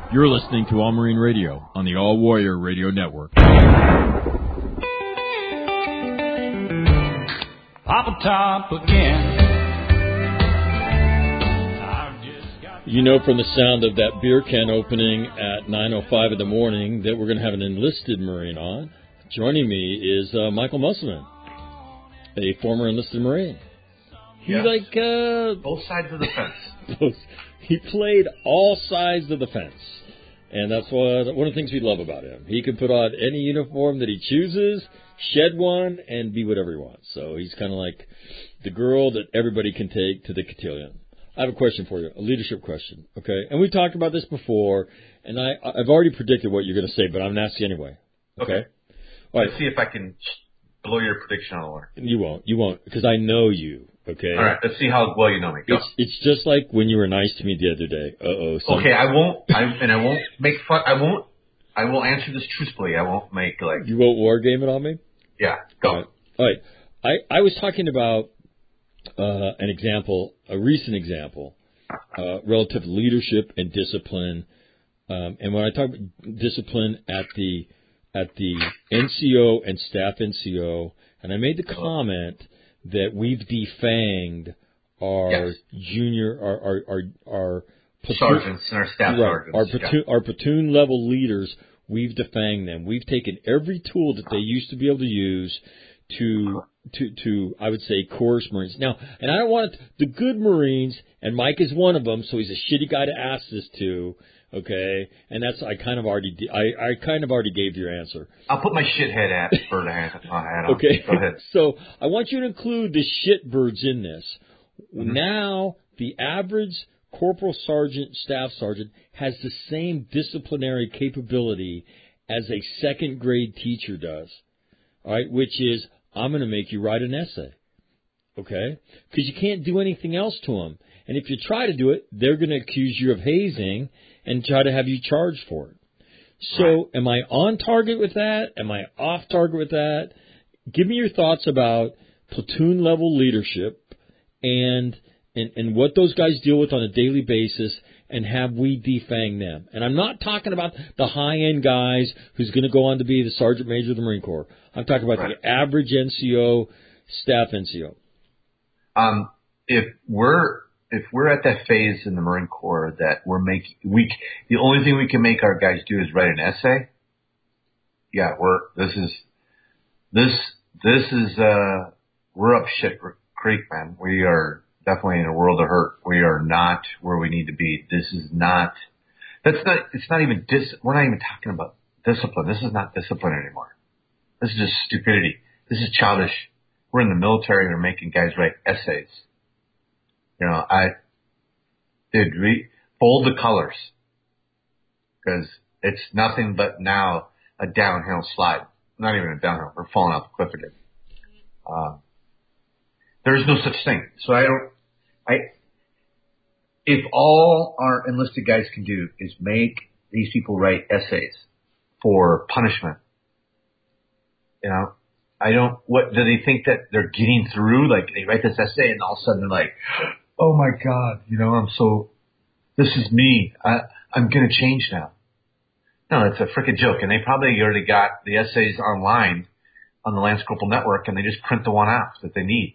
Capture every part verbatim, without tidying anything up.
You're listening to All Marine Radio on the All Warrior Radio Network. Pop a top again. You know from the sound of that beer can opening at nine oh five in the morning that we're going to have an enlisted Marine on. Joining me is uh, Michael Musselman, a former enlisted Marine. He yes. like uh, both sides of the fence. both, he played all sides of the fence, and that's what one of the things we love about him. He can put on any uniform that he chooses, shed one, and be whatever he wants. So he's kind of like the girl that everybody can take to the cotillion. I have a question for you, a leadership question, okay? And we talked about this before, and I, I've already predicted what you're going to say, but I'm going to ask you anyway, okay? Okay. All right. Let's see if I can blow your prediction out of the water. You won't. You won't, because I know you, okay? All right. Let's see how well you know me. Go. It's, it's just like when you were nice to me the other day. Uh-oh. Some... Okay, I won't, I, and I won't make fun, I won't, I will answer this truthfully. I won't make, like... You won't war game it on me? Yeah, go. All right. All right. I, I was talking about uh, an example, a recent example, uh, relative to leadership and discipline. Um, and when I talk about discipline at the at the N C O and staff N C O, and I made the comment that we've defanged our yes. junior, our our our, our platoon, sergeants and our staff right, sergeants. our platoon, yeah. our platoon level leaders. We've defanged them. We've taken every tool that they used to be able to use to to to I would say coerce Marines. Now, and I don't want to, the good Marines, and Mike is one of them, so he's a shitty guy to ask this to. Okay, and that's I kind of already I, I kind of already gave your answer. I'll put my shithead at bird hat on. Okay, go ahead. So I want you to include the shitbirds in this. Mm-hmm. Now the average corporal sergeant, staff sergeant has the same disciplinary capability as a second grade teacher does. All right, which is I'm going to make you write an essay. Okay, because you can't do anything else to them. And if you try to do it, they're going to accuse you of hazing and try to have you charged for it. So right. Am I on target with that? Am I off target with that? Give me your thoughts about platoon level leadership and, and, and what those guys deal with on a daily basis, and have we defanged them? And I'm not talking about the high-end guys who's going to go on to be the Sergeant Major of the Marine Corps. I'm talking about right. the average N C O, staff N C O. Um, if we're if we're at that phase in the Marine Corps that we're making, we the only thing we can make our guys do is write an essay. Yeah, we're this is this this is uh we're up shit creek, man. We are definitely in a world of hurt. We are not where we need to be. This is not. That's not. It's not even dis. We're not even talking about discipline. This is not discipline anymore. This is just stupidity. This is childish. We're in the military and we're making guys write essays. You know, I did re fold the colors because it's nothing but now a downhill slide. Not even a downhill. We're falling off the cliff again. Uh, there is no such thing. So I don't. I if all our enlisted guys can do is make these people write essays for punishment, you know. I don't, what, do they think that they're getting through? Like, they write this essay and all of a sudden they're like, oh my God, you know, I'm so, this is me. I, I'm going to change now. No, it's a freaking joke. And they probably already got the essays online on the Lance Corporal Network and they just print the one out that they need.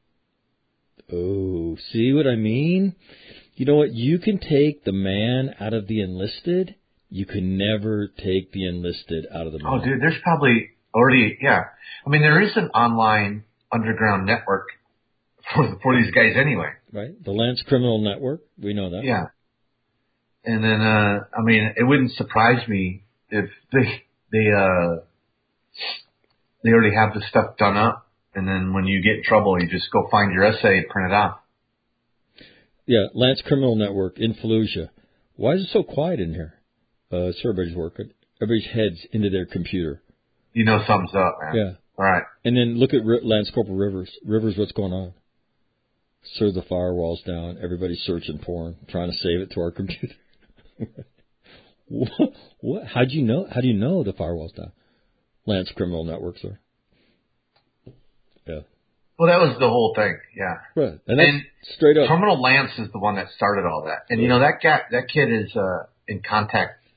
Oh, see what I mean? You know what? You can take the man out of the enlisted. You can never take the enlisted out of the man. Oh, dude, there's probably, Already, yeah. I mean, there is an online underground network for for these guys anyway. Right. The Lance Criminal Network. We know that. Yeah. And then, uh, I mean, it wouldn't surprise me if they they uh they already have the stuff done up, and then when you get in trouble, you just go find your essay and print it out. Yeah, Lance Criminal Network in Fallujah. Why is it so quiet in here? Uh, it's everybody's working. Everybody's heads into their computer. You know something's up, man. Yeah. All right. And then look at R- Lance Corporal Rivers. Rivers, what's going on? Sir, the firewall's down. Everybody's searching porn, trying to save it to our computer. what? What? How do you know? How do you know the firewall's down? Lance Criminal Network, sir. Yeah. Well, that was the whole thing. Yeah. Right. And, that's and straight up. Terminal Lance is the one that started all that. And you know that guy, that kid is uh, in contact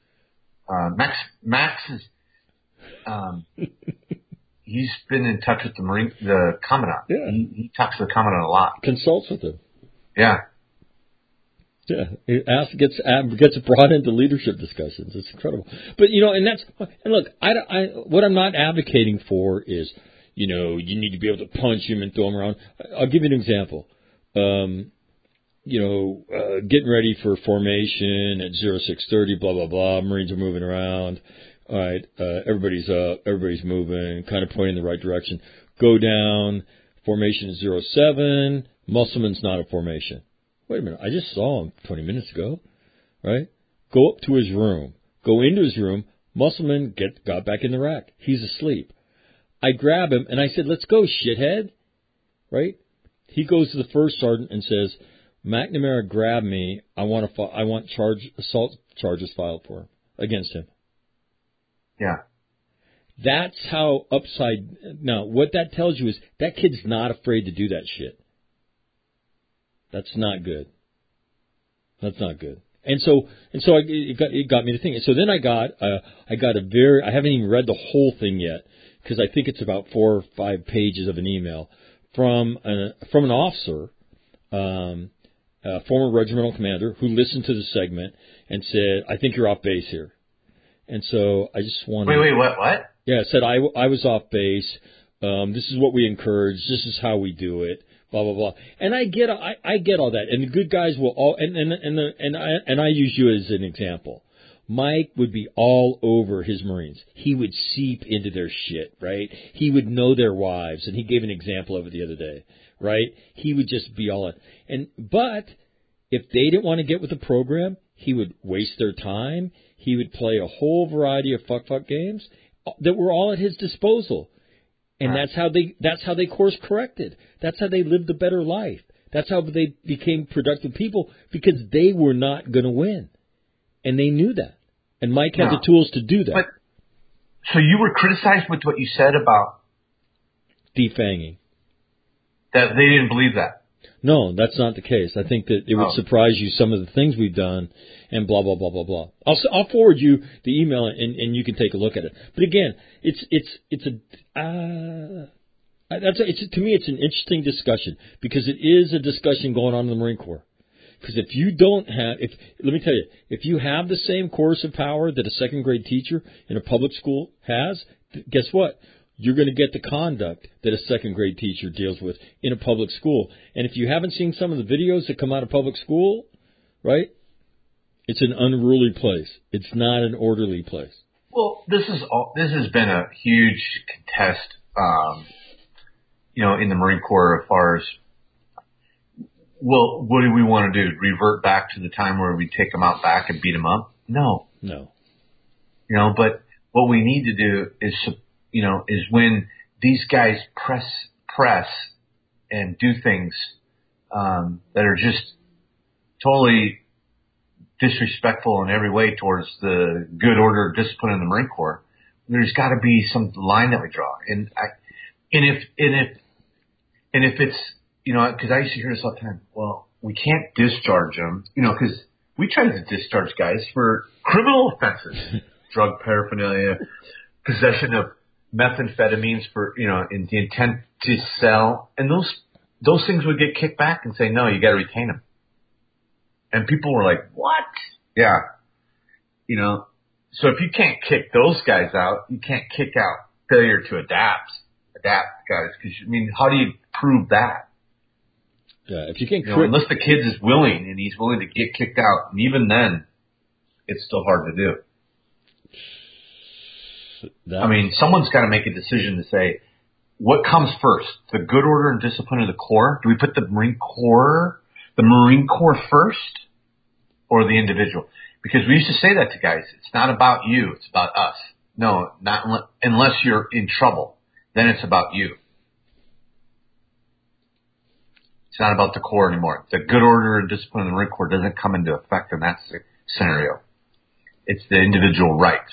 uh, Max, Max is, um, he's been in touch with the Marine, the Commandant. Yeah. He, he talks to the Commandant a lot. Consults with him. Yeah. Yeah, it asks, gets gets brought into leadership discussions. It's incredible. But you know, and that's and look, I, I what I'm not advocating for is, you know, you need to be able to punch him and throw him around. I'll give you an example. Um, you know, uh, getting ready for formation at zero six thirty, blah blah blah. Marines are moving around. All right, uh, everybody's up, everybody's moving, kind of pointing in the right direction. Go down. Formation is zero seven. Musselman's not a formation. Wait a minute, I just saw him twenty minutes ago, right? Go up to his room. Go into his room. Musselman get, got back in the rack. He's asleep. I grab him, and I said, let's go, shithead, right? He goes to the first sergeant and says, McNamara grabbed me. I want to. I want charge assault charges filed for him, against him. Yeah. That's how upside... Now, what that tells you is that kid's not afraid to do that shit. That's not good. That's not good. And so, and so I, it got it got me to thinking. So then I got uh, I got a very I haven't even read the whole thing yet because I think it's about four or five pages of an email from a, from an officer, um, a former regimental commander who listened to the segment and said, "I think you're off base here." And so I just wanted. Wait, wait, what? What? Yeah, said I I was off base. Um, this is what we encourage. This is how we do it. Blah blah blah, and I get I, I get all that, and the good guys will all and and and the, and I and I use you as an example. Mike would be all over his Marines. He would seep into their shit, right? He would know their wives, and he gave an example of it the other day, right? He would just be all in. And but if they didn't want to get with the program, he would waste their time. He would play a whole variety of fuck fuck games that were all at his disposal. And right. that's how they that's how they course corrected. That's how they lived a better life. That's how they became productive people because they were not going to win. And they knew that. And Mike had no. the tools to do that. But, so you were criticized with what you said about defanging. That they didn't believe that. No, that's not the case. I think that it would oh. surprise you some of the things we've done and blah, blah, blah, blah, blah. I'll, I'll forward you the email and, and you can take a look at it. But again, it's, it's, it's a, uh, that's a, it's, to me, it's an interesting discussion because it is a discussion going on in the Marine Corps. Because if you don't have, if, let me tell you, if you have the same coercive power that a second grade teacher in a public school has, guess what? You're going to get the conduct that a second grade teacher deals with in a public school. And if you haven't seen some of the videos that come out of public school, right, it's an unruly place. It's not an orderly place. Well, this is all, this has been a huge contest, um, you know, in the Marine Corps as far as, well, what do we want to do? Revert back to the time where we take them out back and beat them up? No. No. You know, but what we need to do is, you know, is when these guys press, press and do things, um, that are just totally disrespectful in every way towards the good order of discipline in the Marine Corps, there's got to be some line that we draw. And I, and if, and if, and if it's, you know, because I used to hear this all the time, well, we can't discharge them, you know, because we try to discharge guys for criminal offenses, drug paraphernalia, possession of methamphetamines for, you know, in the intent to sell. And those, those things would get kicked back and say, no, you got to retain them. And people were like, what? Yeah. You know, so if you can't kick those guys out, you can't kick out failure to adapt, adapt guys. Because, I mean, how do you prove that? Yeah, if you can't, you know, unless the kid is willing and he's willing to get kicked out, and even then, it's still hard to do. That, I mean, someone's got to make a decision to say, what comes first, the good order and discipline of the Corps? Do we put the Marine Corps, the Marine Corps first, or the individual? Because we used to say that to guys. It's not about you. It's about us. No, not unless you're in trouble. Then it's about you. It's not about the Corps anymore. The good order and discipline of the Marine Corps doesn't come into effect in that scenario. It's the individual rights.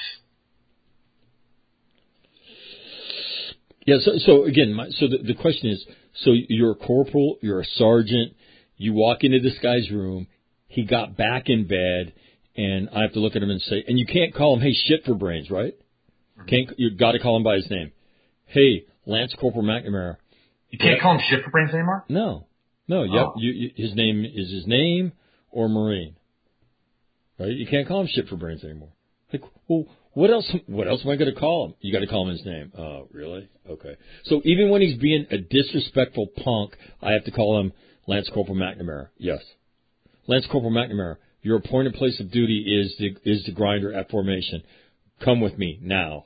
Yeah, so, so again, my, so the, the question is, so you're a corporal, you're a sergeant, you walk into this guy's room, he got back in bed, and I have to look at him and say, and you can't call him, hey, shit for brains, right? Mm-hmm. Can't you got to call him by his name? Hey, Lance Corporal McNamara. You can't yeah. call him shit for brains anymore? No, no. Yep, oh. you, you, his name is his name or Marine, right? You can't call him shit for brains anymore. Like, well, what else? What else am I going to call him? You got to call him his name. Oh, really? Okay. So even when he's being a disrespectful punk, I have to call him Lance Corporal McNamara. Yes, Lance Corporal McNamara. Your appointed place of duty is the is the grinder at formation. Come with me now.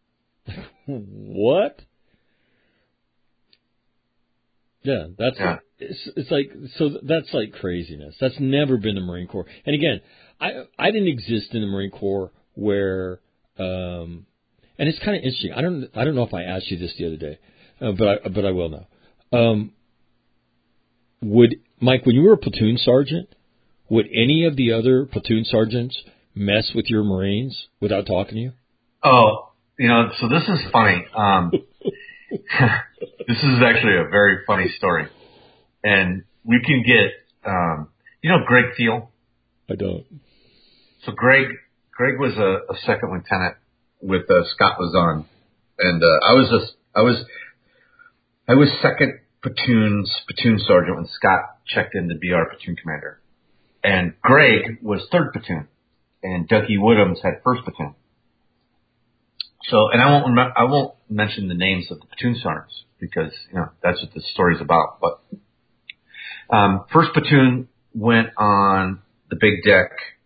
What? Yeah, that's yeah. It's, it's like so. That's like craziness. That's never been the Marine Corps. And again, I I didn't exist in the Marine Corps where, um, and it's kind of interesting. I don't I don't know if I asked you this the other day, uh, but I but I will now. Um, would Mike, when you were a platoon sergeant, would any of the other platoon sergeants mess with your Marines without talking to you? Oh, you know, so this is funny. Um, this is actually a very funny story. And we can get, um, you know, Greg Thiel? I don't. So Greg, Greg was a, a second lieutenant with uh, Scott Lazon. And, uh, I was a, I was, I was second platoon's platoon sergeant when Scott checked in to be our platoon commander. And Greg was third platoon, and Dougie Woodhams had first platoon. So, and I won't rem- I won't mention the names of the platoon sergeants because you know that's what the story's about. But um, first platoon went on the big deck,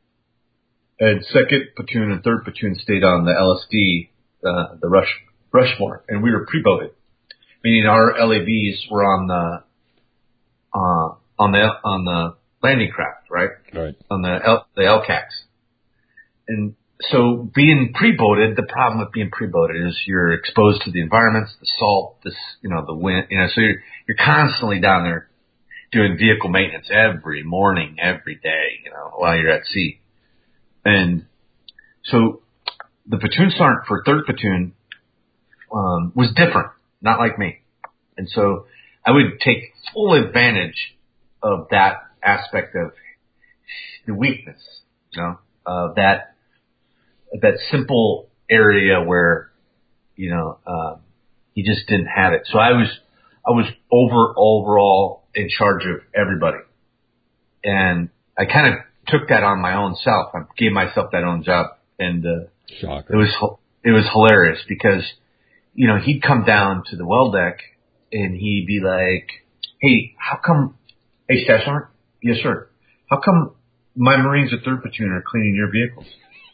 and second platoon and third platoon stayed on the L S D, uh, the Rush Rushmore, and we were pre-boated, meaning our L A Vs were on the uh, on the on the landing craft, right? Right. On the L, the L C A Cs. And so being pre-boated, the problem with being pre-boated is you're exposed to the environments, the salt, this, you know, the wind, you know, so you're, you're constantly down there doing vehicle maintenance every morning, every day, you know, while you're at sea. And so the platoon sergeant for third platoon, um, was different, not like me. And so I would take full advantage of that aspect of the weakness, you know, of uh, that, that simple area where, you know, um, he just didn't have it. So I was, I was over, overall in charge of everybody. And I kind of took that on my own self. I gave myself that own job. And, uh, Shocker. it was, it was hilarious because, you know, he'd come down to the well deck and he'd be like, hey, how come, hey, Staff Sergeant? Yes, sir. How come my Marines at third platoon are cleaning your vehicles?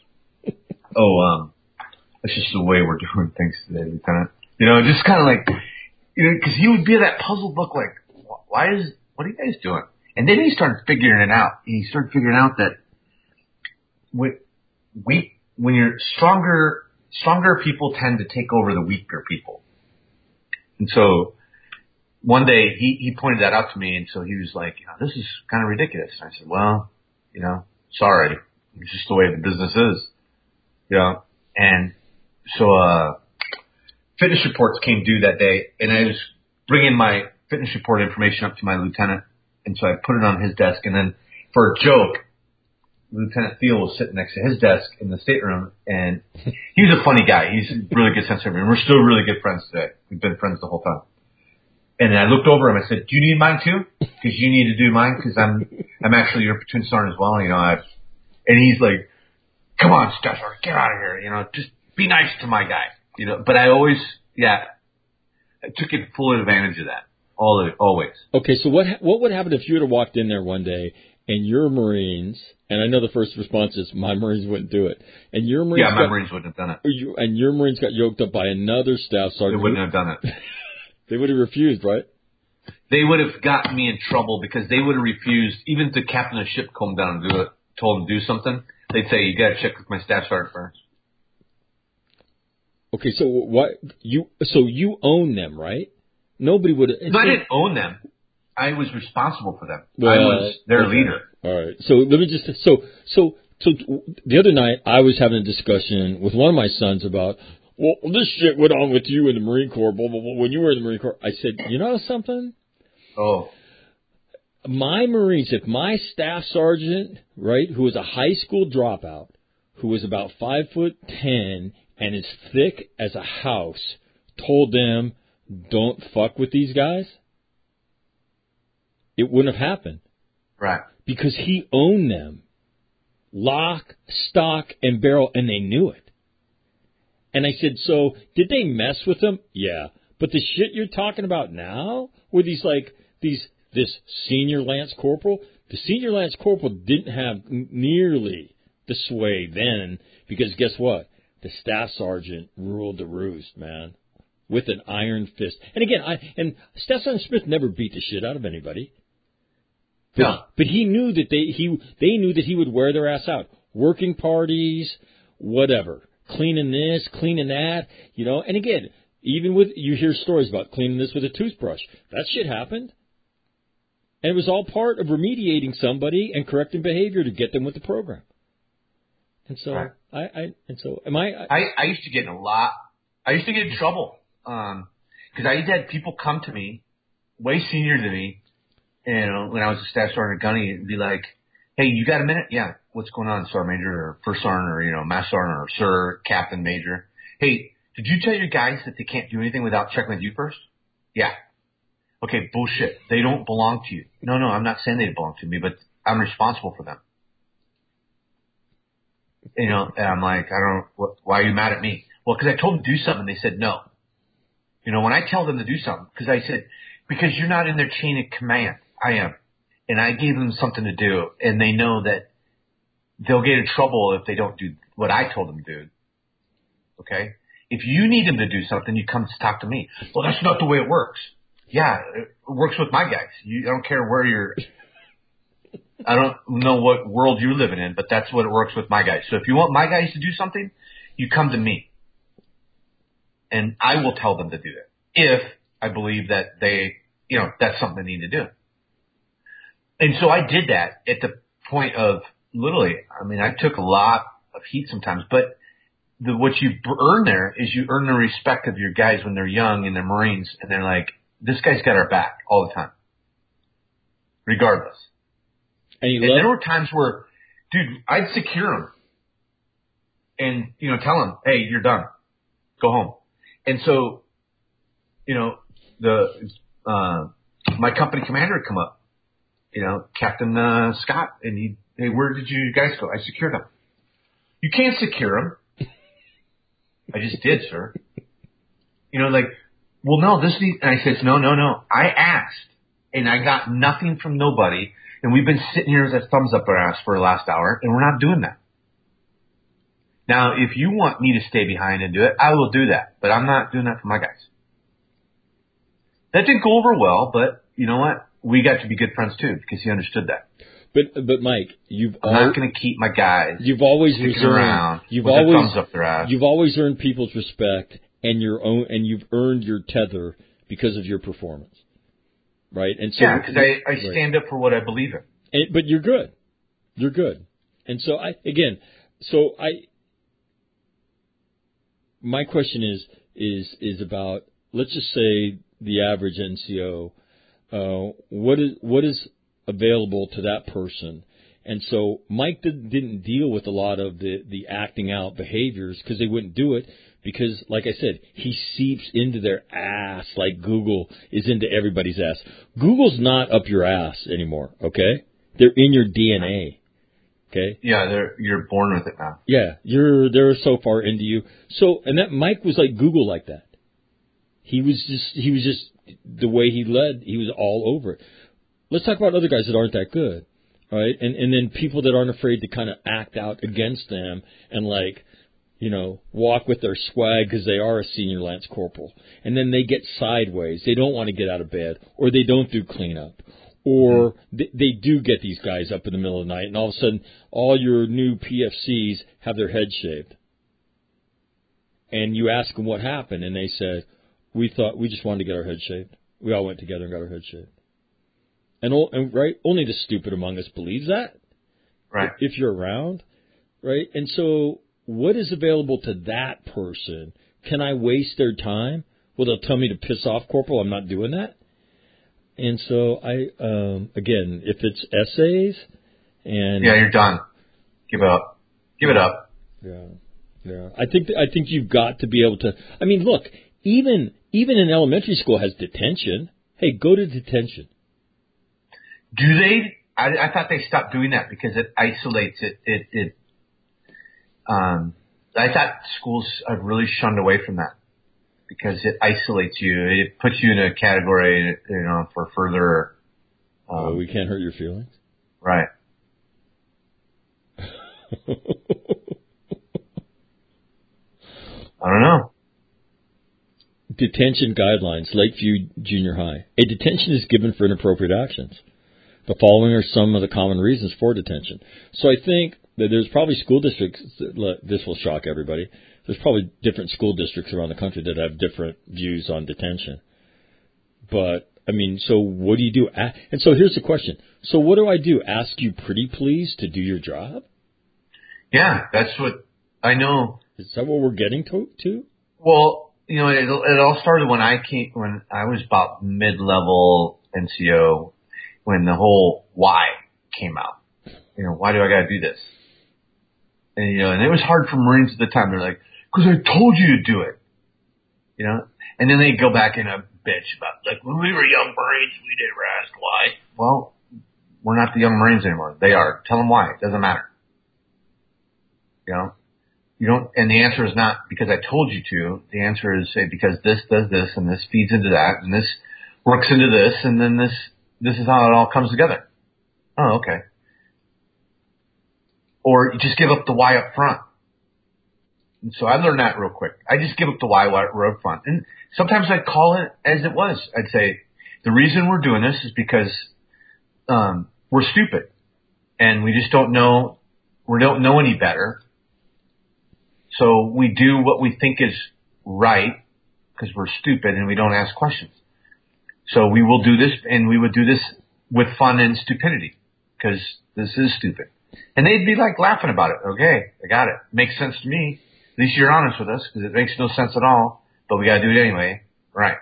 oh, um, that's just the way we're doing things today, Lieutenant. You know, just kind of like, you know, because he would be that puzzled look like, why is, what are you guys doing? And then he started figuring it out. He started figuring out that when, we, when you're stronger, stronger people tend to take over the weaker people. And so one day he, he pointed that out to me, and so he was like, you know, this is kind of ridiculous. And I said, well, you know, sorry. It's just the way the business is. You know, and so, uh, fitness reports came due that day, and I was bringing my fitness report information up to my lieutenant, and so I put it on his desk, and then for a joke, Lieutenant Thiel was sitting next to his desk in the stateroom, and he was a funny guy. He's a really good sense of humor. We're still really good friends today. We've been friends the whole time. And then I looked over him. I said, "Do you need mine too? Because you need to do mine because I'm I'm actually your platoon sergeant as well." You know, I've, and he's like, "Come on, Staff Sergeant, get out of here. You know, just be nice to my guy." You know, but I always, yeah, I took full advantage of that. All of, always. Okay, so what what would happen if you would have walked in there one day and your Marines, and I know the first response is my Marines wouldn't do it, and your Marines yeah, my got, Marines wouldn't have done it, you, and your Marines got yoked up by another staff sergeant. They wouldn't have done it. They would have refused, right? They would have gotten me in trouble because they would have refused, even if the captain of the ship come down and do it, told them to do something, they'd say, "You got to check with my staff sergeant first." Okay, so what you so you own them, right? Nobody would. No, I didn't own them. I was responsible for them. Well, I was their okay. leader. All right. So let me just so so so the other night I was having a discussion with one of my sons about, well, this shit went on with you in the Marine Corps. Blah blah blah. When you were in the Marine Corps, I said, you know something? Oh. my Marines, if my staff sergeant, right, who was a high school dropout, who was about five foot ten and as thick as a house, told them, don't fuck with these guys, it wouldn't have happened. Right. Because he owned them. Lock, stock, and barrel, and they knew it. And I said, so, did they mess with them? Yeah. But the shit you're talking about now, where these, like, these, this senior lance corporal, the senior lance corporal didn't have nearly the sway then, because guess what? The staff sergeant ruled the roost, man, with an iron fist. And again, I, and Staff Sergeant Smith never beat the shit out of anybody. But, No. but he knew that they, he, they knew that he would wear their ass out. Working parties, whatever. Cleaning this, cleaning that, you know. And again, even with, you hear stories about cleaning this with a toothbrush. That shit happened. And it was all part of remediating somebody and correcting behavior to get them with the program. And so, right. I, I, and so, am I, I, I, I used to get in a lot. I used to get in trouble. Um, cause I had people come to me, way senior than me, and when I was a staff sergeant gunny, and be like, hey, you got a minute? Yeah. What's going on, Sergeant Major or First Sergeant or, you know, Master Sergeant or Sir, Captain Major? Hey, did you tell your guys that they can't do anything without checking with you first? Yeah. Okay, bullshit. They don't belong to you. No, no, I'm not saying they belong to me, but I'm responsible for them. You know, and I'm like, I don't, what, why are you mad at me? Well, because I told them to do something, they said no. You know, when I tell them to do something, because I said, because you're not in their chain of command. I am. And I gave them something to do, and they know that they'll get in trouble if they don't do what I told them to do. Okay? If you need them to do something, you come to talk to me. Well, that's not the way it works. Yeah, it works with my guys. You, I don't care where you're, I don't know what world you're living in, but that's what it works with my guys. So if you want my guys to do something, you come to me. And I will tell them to do it. If I believe that they, you know, that's something they need to do. And so I did that at the point of literally, I mean, I took a lot of heat sometimes, but the, what you earn there is you earn the respect of your guys when they're young and they're Marines and they're like, this guy's got our back all the time, regardless. and, you And love, there were times where, dude, I'd secure him and, you know, tell him, hey, you're done. Go home. And so, you know, the, uh, my company commander would come up, you know, Captain, uh, Scott, and he, hey, where did you guys go? I secured him. You can't secure him. I just did, sir. You know, like, well, no, this, and I said, no, no, no. I asked, and I got nothing from nobody, and we've been sitting here with a thumbs up our ass for the last hour, and we're not doing that. Now, if you want me to stay behind and do it, I will do that, but I'm not doing that for my guys. That didn't go over well, but you know what? We got to be good friends too, because he understood that. But but Mike, you've I'm al- not going to keep my guys. You've always sticking earned, around You've with always their thumbs up their ass. You've always earned people's respect, and your own, and you've earned your tether because of your performance, right? And so yeah, because I, I right. stand up for what I believe in. And, but you're good, you're good, and so I again, so I. My question is is is about, let's just say the average N C O. Uh, what is what is available to that person? And so Mike did, didn't deal with a lot of the, the acting out behaviors because they wouldn't do it because, like I said, he seeps into their ass like Google is into everybody's ass. Google's not up your ass anymore, okay? They're in your D N A, okay? Yeah, they're, you're born with it now. Yeah, you're they're so far into you. So, and that Mike was like Google like that. He was just he was just the way he led. He was all over it. Let's talk about other guys that aren't that good, all right? And and then people that aren't afraid to kind of act out against them and like, you know, walk with their swag because they are a senior lance corporal. And then they get sideways. They don't want to get out of bed, or they don't do cleanup, or mm-hmm. they, they do get these guys up in the middle of the night, and all of a sudden all your new P F Cs have their head shaved. And you ask them what happened, and they said, we thought we just wanted to get our head shaved. We all went together and got our head shaved. And, and right, only the stupid among us believes that. Right. If you're around, right? And so, what is available to that person? Can I waste their time? Well, they'll tell me to piss off, Corporal. I'm not doing that. And so I, um, again, if it's essays and yeah, you're done. Give it up. Give it up. Yeah, yeah. I think I think you've got to be able to. I mean, look, even even in elementary school has detention. Hey, go to detention. Do they? I, I thought they stopped doing that because it isolates it. It. it um, I thought schools have really shunned away from that because it isolates you. It puts you in a category, you know, for further. Um, oh, we can't hurt your feelings. Right. I don't know. Detention guidelines, Lakeview Junior High. A detention is given for inappropriate actions. The following are some of the common reasons for detention. So I think that there's probably school districts, that, this will shock everybody, there's probably different school districts around the country that have different views on detention. But, I mean, so what do you do? And so here's the question. So what do I do? Ask you pretty please to do your job? Yeah, that's what I know. Is that what we're getting to? to? Well, you know, it, it all started when I came, when I was about mid-level N C O, when the whole why came out. You know, why do I got to do this? And, you know, and it was hard for Marines at the time. They're like, because I told you to do it. You know? And then they go back in a bitch about, like, when we were young Marines, we never asked why. Well, we're not the young Marines anymore. They are. Tell them why. It doesn't matter. You know? You don't, and the answer is not because I told you to. The answer is, say, because this does this, and this feeds into that, and this works into this, and then this, this is how it all comes together. Oh, okay. Or you just give up the why up front. And so I learned that real quick. I just give up the why right up front. And sometimes I'd call it as it was. I'd say, the reason we're doing this is because um, we're stupid. And we just don't know, we don't know any better. So we do what we think is right because we're stupid and we don't ask questions. So we will do this, and we would do this with fun and stupidity because this is stupid. And they'd be like laughing about it. Okay, I got it. Makes sense to me. At least you're honest with us because it makes no sense at all, but we got to do it anyway. Right.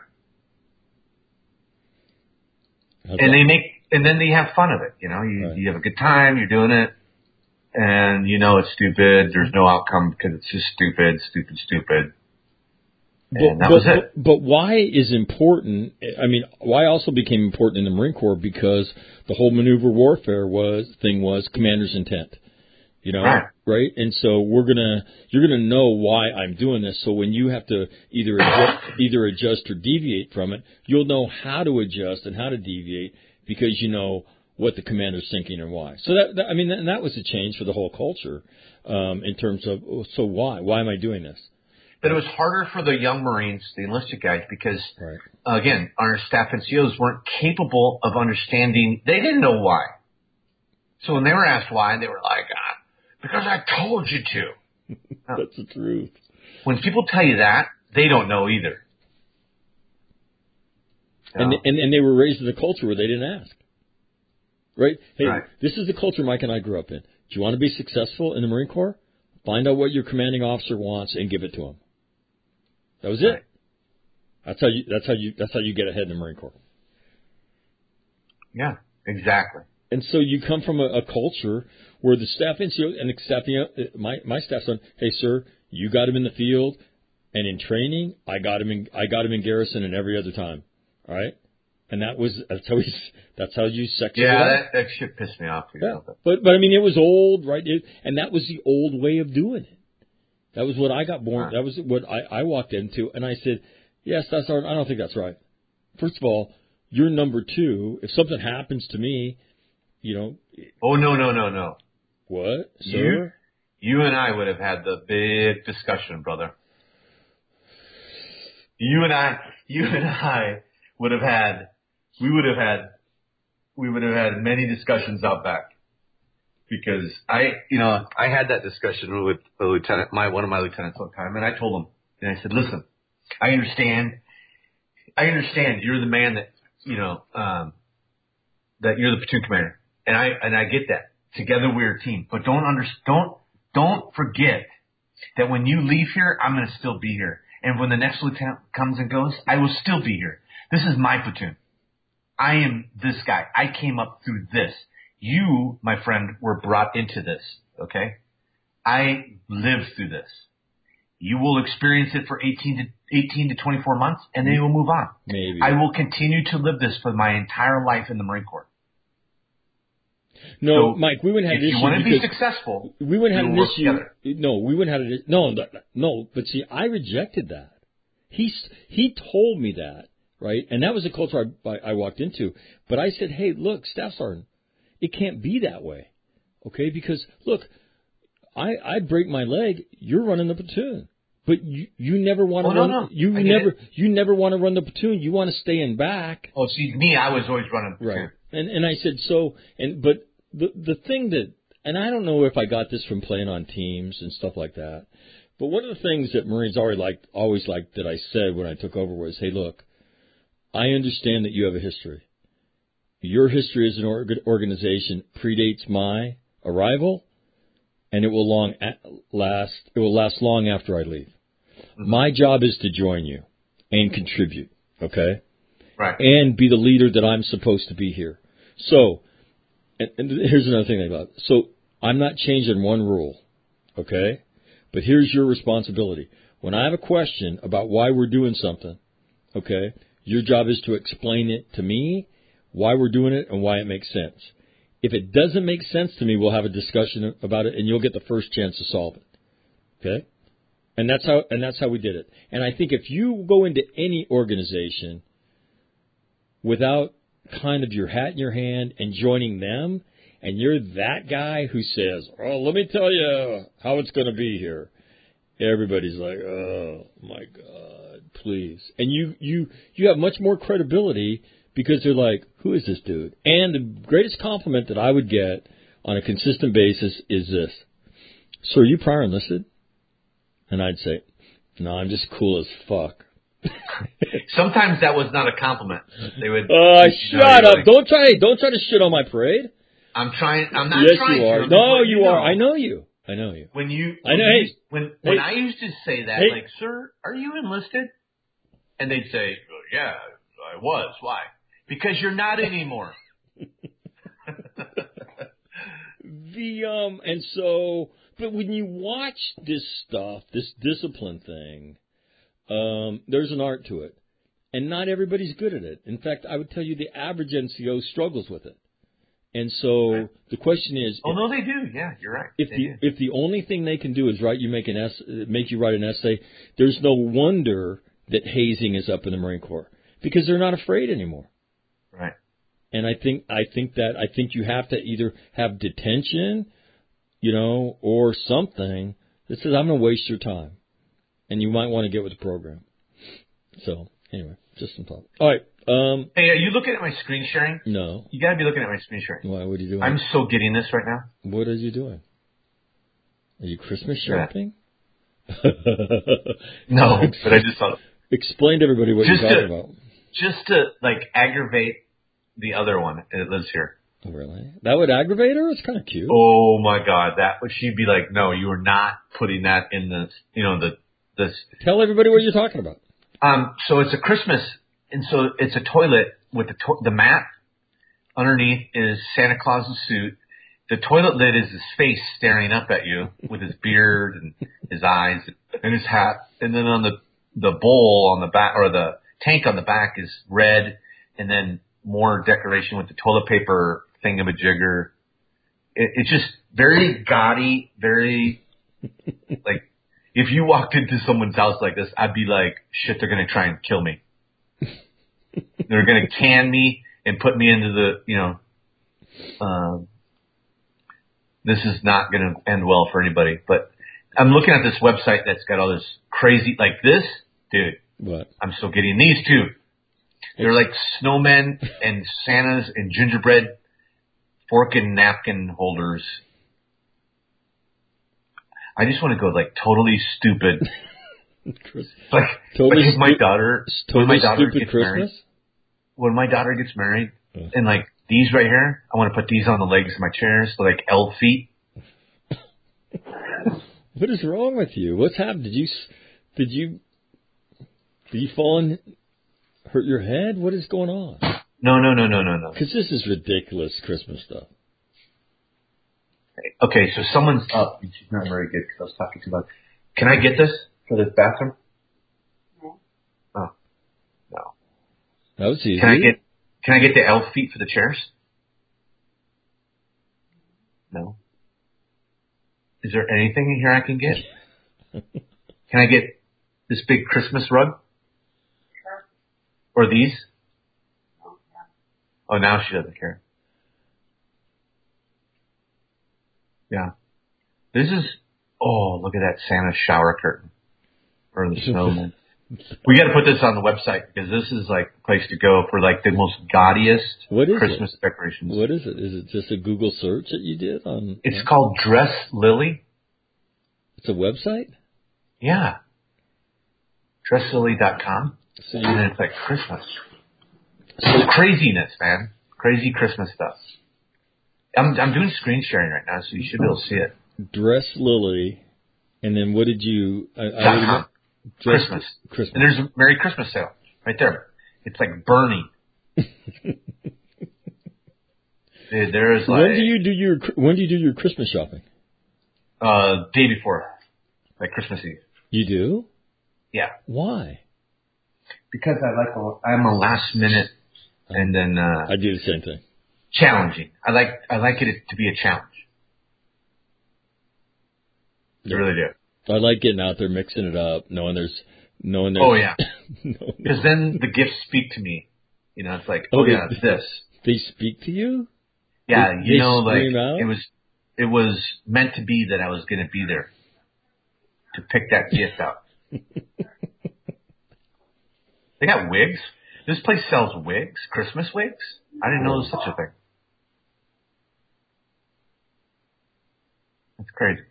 Okay. And they make, and then they have fun of it. You know, you, right. you have a good time, you're doing it. And you know it's stupid. There's no outcome because it's just stupid, stupid, stupid. And but, that but, was it. But, but why is important? I mean, why also became important in the Marine Corps because the whole maneuver warfare was thing was commander's intent. You know, right? right? And so we're gonna, you're gonna know why I'm doing this. So when you have to either adjust, either adjust or deviate from it, you'll know how to adjust and how to deviate because you know what the commander's thinking and why. So that, that I mean, and that was a change for the whole culture um, in terms of, so why? Why am I doing this? But it was harder for the young Marines, the enlisted guys, because, right. uh, again, our staff N C Os weren't capable of understanding. They didn't know why. So when they were asked why, they were like, ah, because I told you to. That's the truth. When people tell you that, they don't know either. You know? And, and and they were raised in a culture where they didn't ask. Right? Hey, right. This is the culture Mike and I grew up in. Do you want to be successful in the Marine Corps? Find out what your commanding officer wants and give it to him. That was it. Right. That's how you. That's how you. That's how you get ahead in the Marine Corps. Yeah, exactly. And so you come from a, a culture where the staff N C O and the staff, you know, my my staff son, hey sir, you got him in the field, and in training, I got him in. I got him in garrison and every other time. All right. And that was that's how he's that's how you sex it Yeah, up. that, that shit pissed me off. Yeah. But but I mean it was old, right? It, and that was the old way of doing it. That was what I got born. Huh. That was what I, I walked into, and I said, yes, that's our, I don't think that's right. First of all, you're number two. If something happens to me, you know. Oh no no no no. What, you, sir? You and I would have had the big discussion, brother. You and I, you and I would have had. We would have had, we would have had many discussions out back because I, you know, I had that discussion with a lieutenant, my, one of my lieutenants one time, and I told him, and I said, listen, I understand, I understand you're the man that, you know, um, that you're the platoon commander, and I, and I get that. Together we're a team, but don't under, don't, don't forget that when you leave here, I'm going to still be here. And when the next lieutenant comes and goes, I will still be here. This is my platoon. I am this guy. I came up through this. You, my friend, were brought into this, okay? I lived through this. You will experience it for eighteen to twenty-four months, and then you will move on. Maybe. I will continue to live this for my entire life in the Marine Corps. No, so Mike, we wouldn't have an issue. If you want to be successful, we wouldn't have we an will work issue. together. No, we wouldn't have an issue. No, no, but see, I rejected that. He he told me that, right? And that was the culture I, I walked into. But I said, hey, look, Staff Sergeant, it can't be that way, okay? Because, look, I, I break my leg, you're running the platoon. But you, you never want to oh, run. No, no. You I never it. you never want to run the platoon. You want to stay in back. Oh, see, me, I was always running the platoon. Right. And and I said so. And but the the thing that, and I don't know if I got this from playing on teams and stuff like that. But one of the things that Marines always liked, always liked that I said when I took over was, hey, look, I understand that you have a history. Your history as an org- organization predates my arrival, and it will long last. It will last long after I leave. Mm-hmm. My job is to join you and contribute, okay? Right. And be the leader that I'm supposed to be here. So, and, and here's another thing about it. So, I'm not changing one rule, okay? But here's your responsibility. When I have a question about why we're doing something, okay, your job is to explain it to me, why we're doing it, and why it makes sense. If it doesn't make sense to me, we'll have a discussion about it, and you'll get the first chance to solve it. Okay? And that's how and that's how we did it. And I think if you go into any organization without kind of your hat in your hand and joining them, and you're that guy who says, oh, let me tell you how it's going to be here. Everybody's like, oh, my God, please. And you, you, you have much more credibility because they're like, who is this dude? And the greatest compliment that I would get on a consistent basis is this. So are you prior enlisted? And I'd say, no, I'm just cool as fuck. Sometimes that was not a compliment. They would. Uh, shut up! Like, don't try. Don't try to shit on my parade. I'm trying. I'm not yes, trying. You are. To. No, you know. are. I know you. I know you. When you. When I know. You, hey, when when hey, I used to say that, hey, like, sir, are you enlisted? And they'd say, well, yeah, I was. Why? Because you're not anymore. the um, and so, but when you watch this stuff, this discipline thing, um, there's an art to it. And not everybody's good at it. In fact, I would tell you the average N C O struggles with it. And so right. the question is, oh if, no, they do. Yeah, you're right. If they the do. if the only thing they can do is write you make an es- make you write an essay, there's no wonder that hazing is up in the Marine Corps because they're not afraid anymore. Right. And I think I think that I think you have to either have detention, you know, or something that says I'm going to waste your time, and you might want to get with the program. So. Anyway, just some thought. All right. Um, hey, are you looking at my screen sharing? No. You got to be looking at my screen sharing. Why? What are you doing? I'm so getting this right now. What are you doing? Are you Christmas shopping? Yeah. No, but I just thought. Explain to everybody what just you're talking to, about. Just to, like, aggravate the other one that lives here. Really? That would aggravate her? It's kind of cute. Oh, my God. That would, she'd be like, no, you are not putting that in this, you know, the, this. Tell everybody what you're talking about. Um, so it's a Christmas, and so it's a toilet with the to- the mat underneath is Santa Claus's suit. The toilet lid is his face staring up at you with his beard and his eyes and his hat. And then on the the bowl on the back or the tank on the back is red, and then more decoration with the toilet paper thingamajigger. It, it's just very gaudy, very like. If you walked into someone's house like this, I'd be like, shit, they're going to try and kill me. They're going to can me and put me into the, you know, um, this is not going to end well for anybody. But I'm looking at this website that's got all this crazy, like this, dude. What? I'm still getting these two. They're like snowmen and Santas and gingerbread fork and napkin holders. I just want to go like totally stupid. like, totally like if my stu- daughter, totally when my daughter stupid gets Christmas? married, when my daughter gets married, uh. and like these right here, I want to put these on the legs of my chairs, so like elf feet. What is wrong with you? What's happened? Did you, did you, did you fall and hurt your head? What is going on? No, no, no, no, no, no. Because this is ridiculous Christmas stuff. Okay, so someone's up, and she's not very good because I was talking too much. Can I get this for this bathroom? No. Oh, no. That was easy. Can I get Can I get the elf feet for the chairs? No. Is there anything in here I can get? Can I get this big Christmas rug? Sure. Or these? Oh, yeah. Oh, now she doesn't care. Yeah. This is, oh, look at that Santa shower curtain. Or the snowman. We got to put this on the website because this is like the place to go for like the most gaudiest What is Christmas it? decorations. What is it? Is it just a Google search that you did on? It's on, called Dress Lily. It's a website? Yeah. dress lily dot com. So you, And then it's like Christmas. It's craziness, man. Crazy Christmas stuff. I'm I'm doing screen sharing right now, so you should be able to see it. Dress Lily, and then what did you? I, I Dot com. Dress, Christmas. Christmas. And there's a Merry Christmas sale right there. It's like burning. Dude, there is like when do you do your When do you do your Christmas shopping? uh day before, like Christmas Eve. You do? Yeah. Why? Because I like a, I'm a last minute and then uh I do the same thing. challenging. I like I like it to be a challenge. I Yeah. really do. I like getting out there, mixing it up, knowing there's, knowing there's. Oh yeah. knowing Because then the gifts speak to me. You know, it's like, Oh, oh, they- yeah, this. They speak to you. Yeah, They- you they know, like scream out? it was it was meant to be that I was going to be there to pick that gift out. They got wigs. This place sells wigs, Christmas wigs. I didn't know there was such a thing. That's crazy.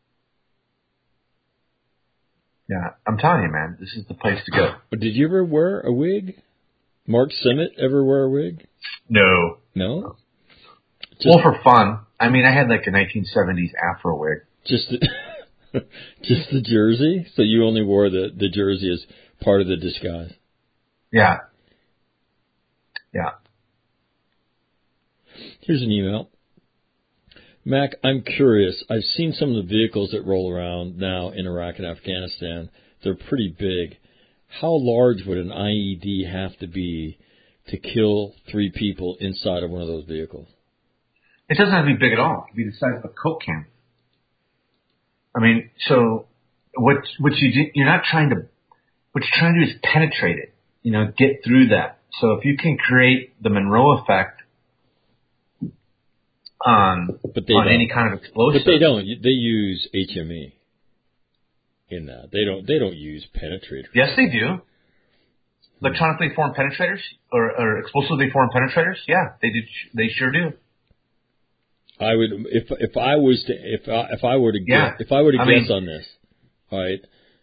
Yeah, I'm telling you, man, this is the place to go. But did you ever wear a wig? Mark Semmett ever wear a wig? No. No. Just, Well, for fun. I mean, I had like a nineteen seventies Afro wig. just the, just the jersey. So you only wore the the jersey as part of the disguise. Yeah. Yeah. Here's an email. Mac, I'm curious. I've seen some of the vehicles that roll around now in Iraq and Afghanistan. They're pretty big. How large would an I E D have to be to kill three people inside of one of those vehicles? It doesn't have to be big at all. It can be the size of a Coke can. I mean, so what what you do, you're not trying to, what you're trying to do is penetrate it, you know, get through that. So if you can create the Monroe effect on, But they on don't. any kind of explosive. But they don't. They use H M E in that. They don't. They don't use penetrators. Yes, they do. Electronically formed penetrators or, or explosively formed penetrators. Yeah, they do. They sure do. I would if if I was to if I, if I were to Yeah. guess, if I were to I guess mean- on this, all right.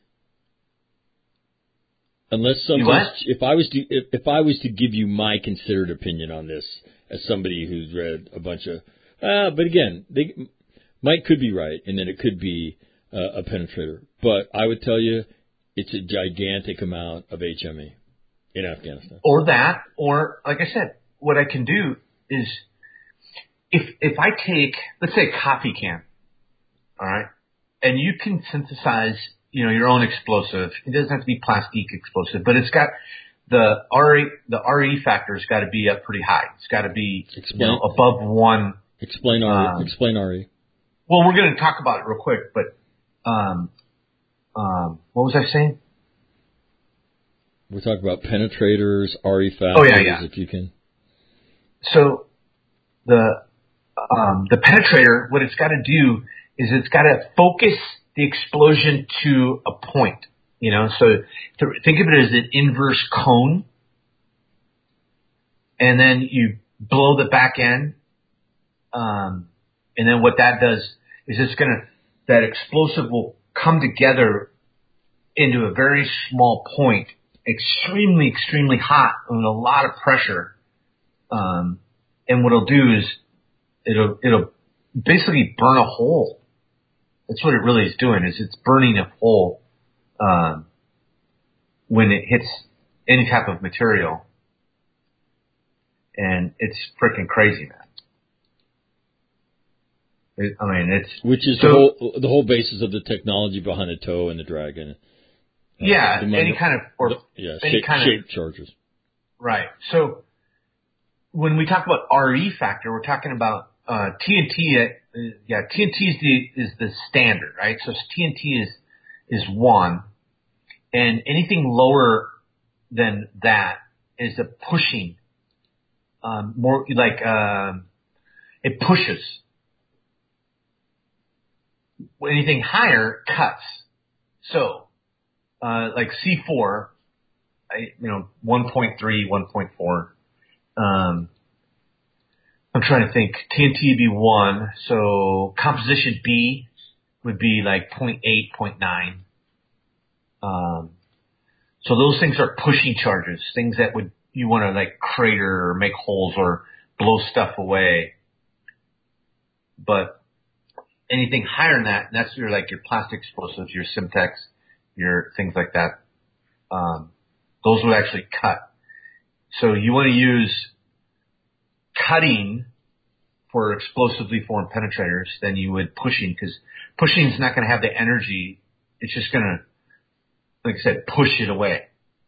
Unless You something, what? if I was to if, if I was to give you my considered opinion on this as somebody who's read a bunch of, uh, but again, they Mike could be right, and then it could be uh, a penetrator. But I would tell you, it's a gigantic amount of H M E in Afghanistan. Or that, or like I said, what I can do is if if I take, let's say, a coffee can, all right, and you can synthesize, you know, your own explosive. It doesn't have to be plastic explosive, but it's got the R E the R E factor's got to be up pretty high. It's got to be, Explain. you know, above one. Explain R E. Um, explain R E. Well, we're going to talk about it real quick, but um, um, what was I saying? We're talking about penetrators, R E factors. Oh, yeah, yeah. If you can. So the um, the penetrator, what it's got to do is it's got to focus the explosion to a point. You know, so to, think of it as an inverse cone, and then you blow the back end, um, and then what that does is it's going to that explosive will come together into a very small point, extremely, extremely hot, with a lot of pressure. Um, and what it'll do is it'll it'll basically burn a hole. That's what it really is doing. Is it's burning a hole um, when it hits any type of material. and it's freaking crazy, man. It, I mean, it's which is so, the whole the whole basis of the technology behind the tow and the dragon. Uh, yeah, the any kind of or the, yeah any shape, kind of shape charges. Right. So when we talk about R E factor, we're talking about uh, T N T. Uh, yeah, T N T is the is the standard, right? So T N T is is one, and anything lower than that is a pushing. Um, more like um, it pushes. Anything higher cuts. So, uh, like C four, I, you know, one point three, one point four. Um, I'm trying to think. T N T would be one. So composition B would be like zero point eight, zero point nine. Um, so those things are pushing charges, things that would, you want to like crater or make holes or blow stuff away. But anything higher than that, and that's your like your plastic explosives, your Simtex, your things like that. Um, those would actually cut. So you want to use cutting for explosively formed penetrators than you would pushing, because pushing is not going to have the energy. It's just going to, like I said, push it away.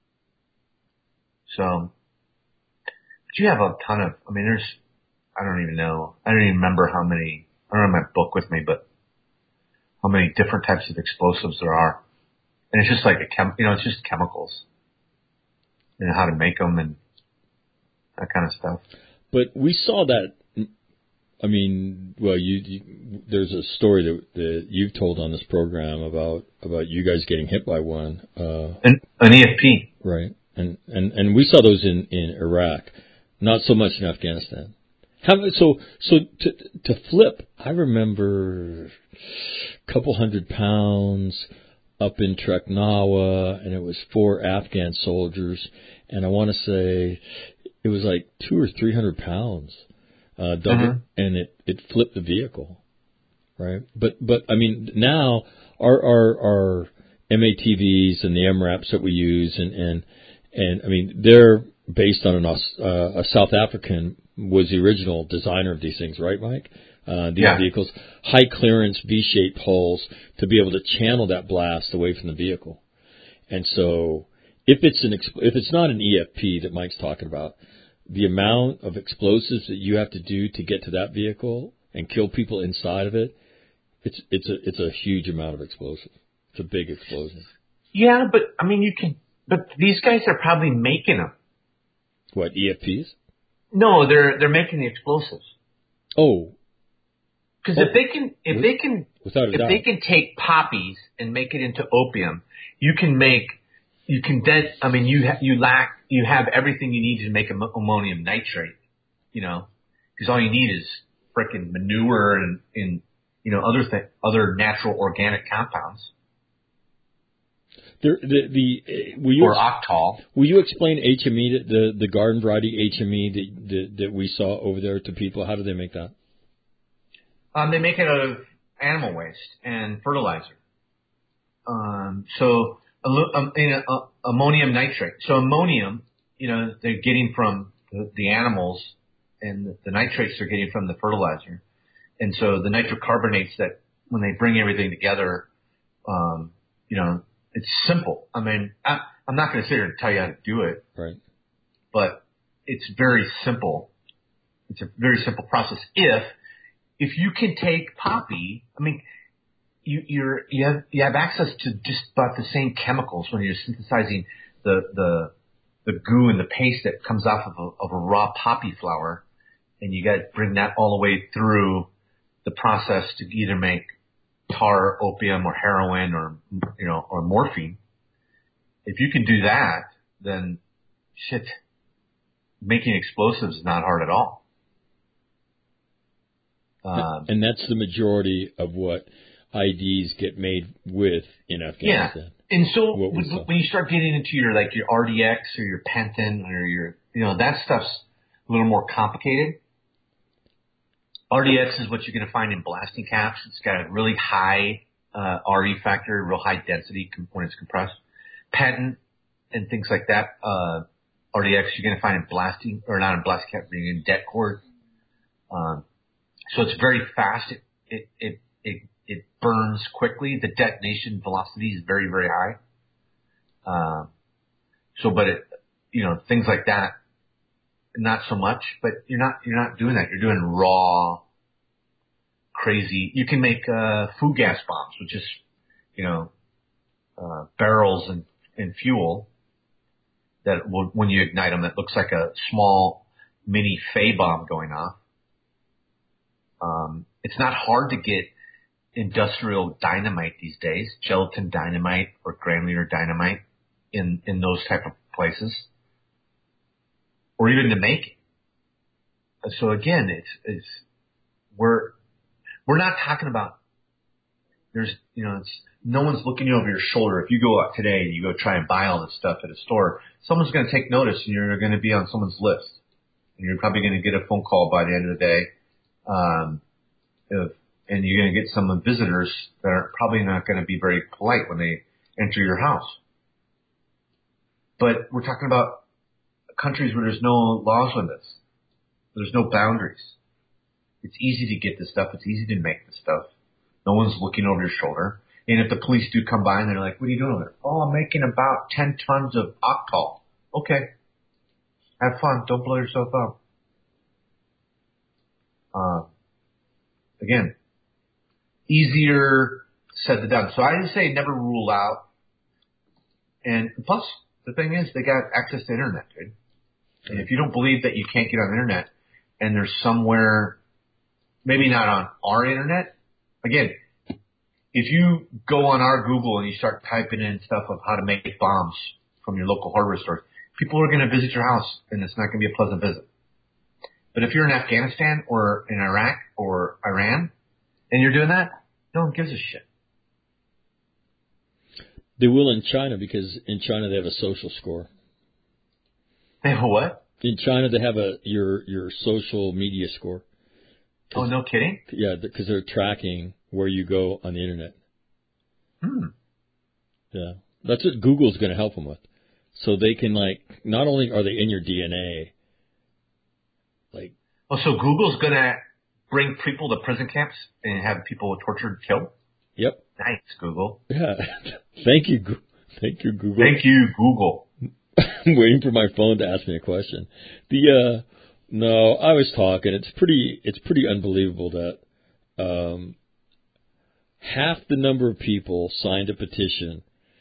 So, but you have a ton of. I mean, there's. I don't even know. I don't even remember how many. I don't have my book with me, but how many different types of explosives there are. And it's just like a chem, you know, it's just chemicals and how to make them and that kind of stuff. But we saw that. I mean, well, you, you there's a story that, that you've told on this program about about you guys getting hit by one. Uh, an, an E F P, right? And and and we saw those in in Iraq, not so much in Afghanistan. How, so, so to to flip, I remember a couple hundred pounds up in Treknawa, and it was four Afghan soldiers, and I want to say it was like two or three hundred pounds, uh, double, mm-hmm. and it, it flipped the vehicle, right? But but I mean now our our our M A T Vs and the M RAPs that we use, and and and I mean they're based on an, uh, a South African. Was the original designer of these things, right, Mike? Uh, these yeah. vehicles, high clearance V-shaped hulls to be able to channel that blast away from the vehicle. And so, if it's an if it's not an E F P that Mike's talking about, the amount of explosives that you have to do to get to that vehicle and kill people inside of it, it's it's a it's a huge amount of explosives. It's a big explosion. Yeah, but I mean, you can. But these guys are probably making them. What, E F Ps? No, they're they're making the explosives. Oh, because oh. if they can, if With, they can, if doubt. they can take poppies and make it into opium, you can make, you can then. I mean, you ha, you lack, you have everything you need to make am- ammonium nitrate. You know, because all you need is frickin' manure and, and you know other th- other natural organic compounds. The the, the uh, will you or octol. Will you explain H M E, the the garden variety H M E that, that that we saw over there to people? How do they make that? Um, they make it out of animal waste and fertilizer. Um, so um, in, uh, ammonium nitrate. So ammonium, you know, they're getting from the, the animals, and the, the nitrates they're getting from the fertilizer. And so the nitrocarbonates that when they bring everything together, um, you know. It's simple. I mean, I, I'm not going to sit here and tell you how to do it. Right. But it's very simple. It's a very simple process. If, if you can take poppy, I mean, you, you're, you have, you have access to just about the same chemicals when you're synthesizing the, the, the goo and the paste that comes off of a, of a raw poppy flower. And you got to bring that all the way through the process to either make tar, opium, or heroin, or you know, or morphine. If you can do that, then shit, making explosives is not hard at all. Um, and that's the majority of what I Ds get made with in Afghanistan. Yeah, and so when, when you start getting into your like your R D X or your Penton or your, you know, that stuff's a little more complicated. R D X is what you're going to find in blasting caps. It's got a really high uh, R E factor, real high density when it's compressed. Patent and things like that uh, R D X, you're going to find in blasting, or not in blasting cap, but in det cord. Um, so it's very fast. It, it, it, it, it burns quickly. The detonation velocity is very, very high. Um, so, but it, you know, things like that, not so much, but you're not, you're not doing that. You're doing raw, crazy. You can make, uh, food gas bombs, which is, you know, uh, barrels and, and fuel that will, when you ignite them, it looks like a small mini Fay bomb going off. Um, it's not hard to get industrial dynamite these days, gelatin dynamite or granular dynamite in, in those type of places, or even to make it. So again, it's, it's, we're, we're not talking about, there's, you know, it's, no one's looking you over your shoulder. If you go out today and you go try and buy all this stuff at a store, someone's going to take notice and you're going to be on someone's list. And you're probably going to get a phone call by the end of the day. Um, if, and you're going to get some visitors that are probably not going to be very polite when they enter your house. But we're talking about countries where there's no laws with this. There's no boundaries. It's easy to get this stuff. It's easy to make this stuff. No one's looking over your shoulder. And if the police do come by and they're like, what are you doing over there? Oh, I'm making about ten tons of octal. Okay. Have fun. Don't blow yourself up. Uh, again, easier said than done. So I just say never rule out. And plus, the thing is, they got access to internet, dude. And if you don't believe that you can't get on the internet, and there's somewhere, maybe not on our internet, again, if you go on our Google and you start typing in stuff of how to make bombs from your local hardware store, people are going to visit your house, and it's not going to be a pleasant visit. But if you're in Afghanistan or in Iraq or Iran, and you're doing that, no one gives a shit. They will in China, because in China they have a social score. They have a what? In China they have a your your social media score. Oh, no kidding? Yeah, because they're tracking where you go on the internet. Hmm. Yeah, that's what Google's going to help them with. So they can, like, not only are they in your D N A, like. Oh, so Google's going to bring people to prison camps and have people tortured and killed? Yep. Nice, Google. Yeah. Thank you. Thank you, Google. Thank you, Google. I'm waiting for my phone to ask me a question. The uh, no, I was talking. It's pretty. It's pretty unbelievable that um, half the number of people signed a petition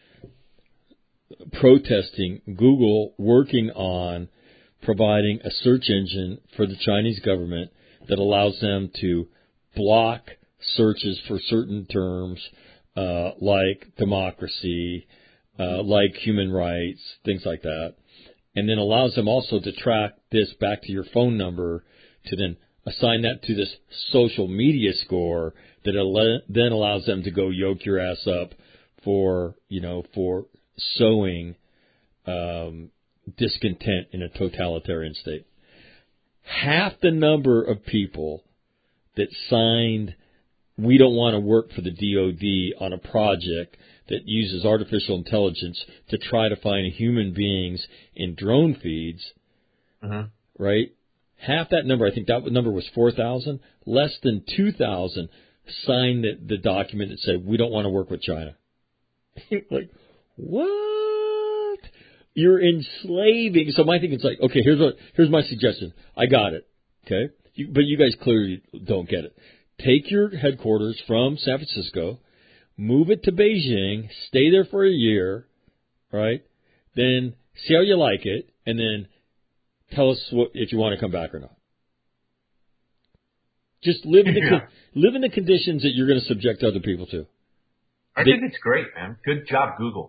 protesting Google working on providing a search engine for the Chinese government that allows them to block searches for certain terms, uh, like democracy, uh, like human rights, things like that, and then allows them also to track this back to your phone number to then assign that to this social media score that ele- then allows them to go yoke your ass up for, you know, for sowing um, discontent in a totalitarian state. Half the number of people that signed, we don't want to work for the D O D on a project that uses artificial intelligence to try to find human beings in drone feeds, uh-huh. right? Half that number, I think that number was four thousand. Less than two thousand signed the, the document that said, we don't want to work with China. Like, what? You're enslaving. So my thing is like, okay, here's what, here's my suggestion. I got it. Okay. You, but you guys clearly don't get it. Take your headquarters from San Francisco, move it to Beijing, stay there for a year, right? Then see how you like it, and then tell us what, if you want to come back or not. Just live in the, yeah. live in the conditions that you're going to subject other people to. I they, think it's great, man. Good job, Google.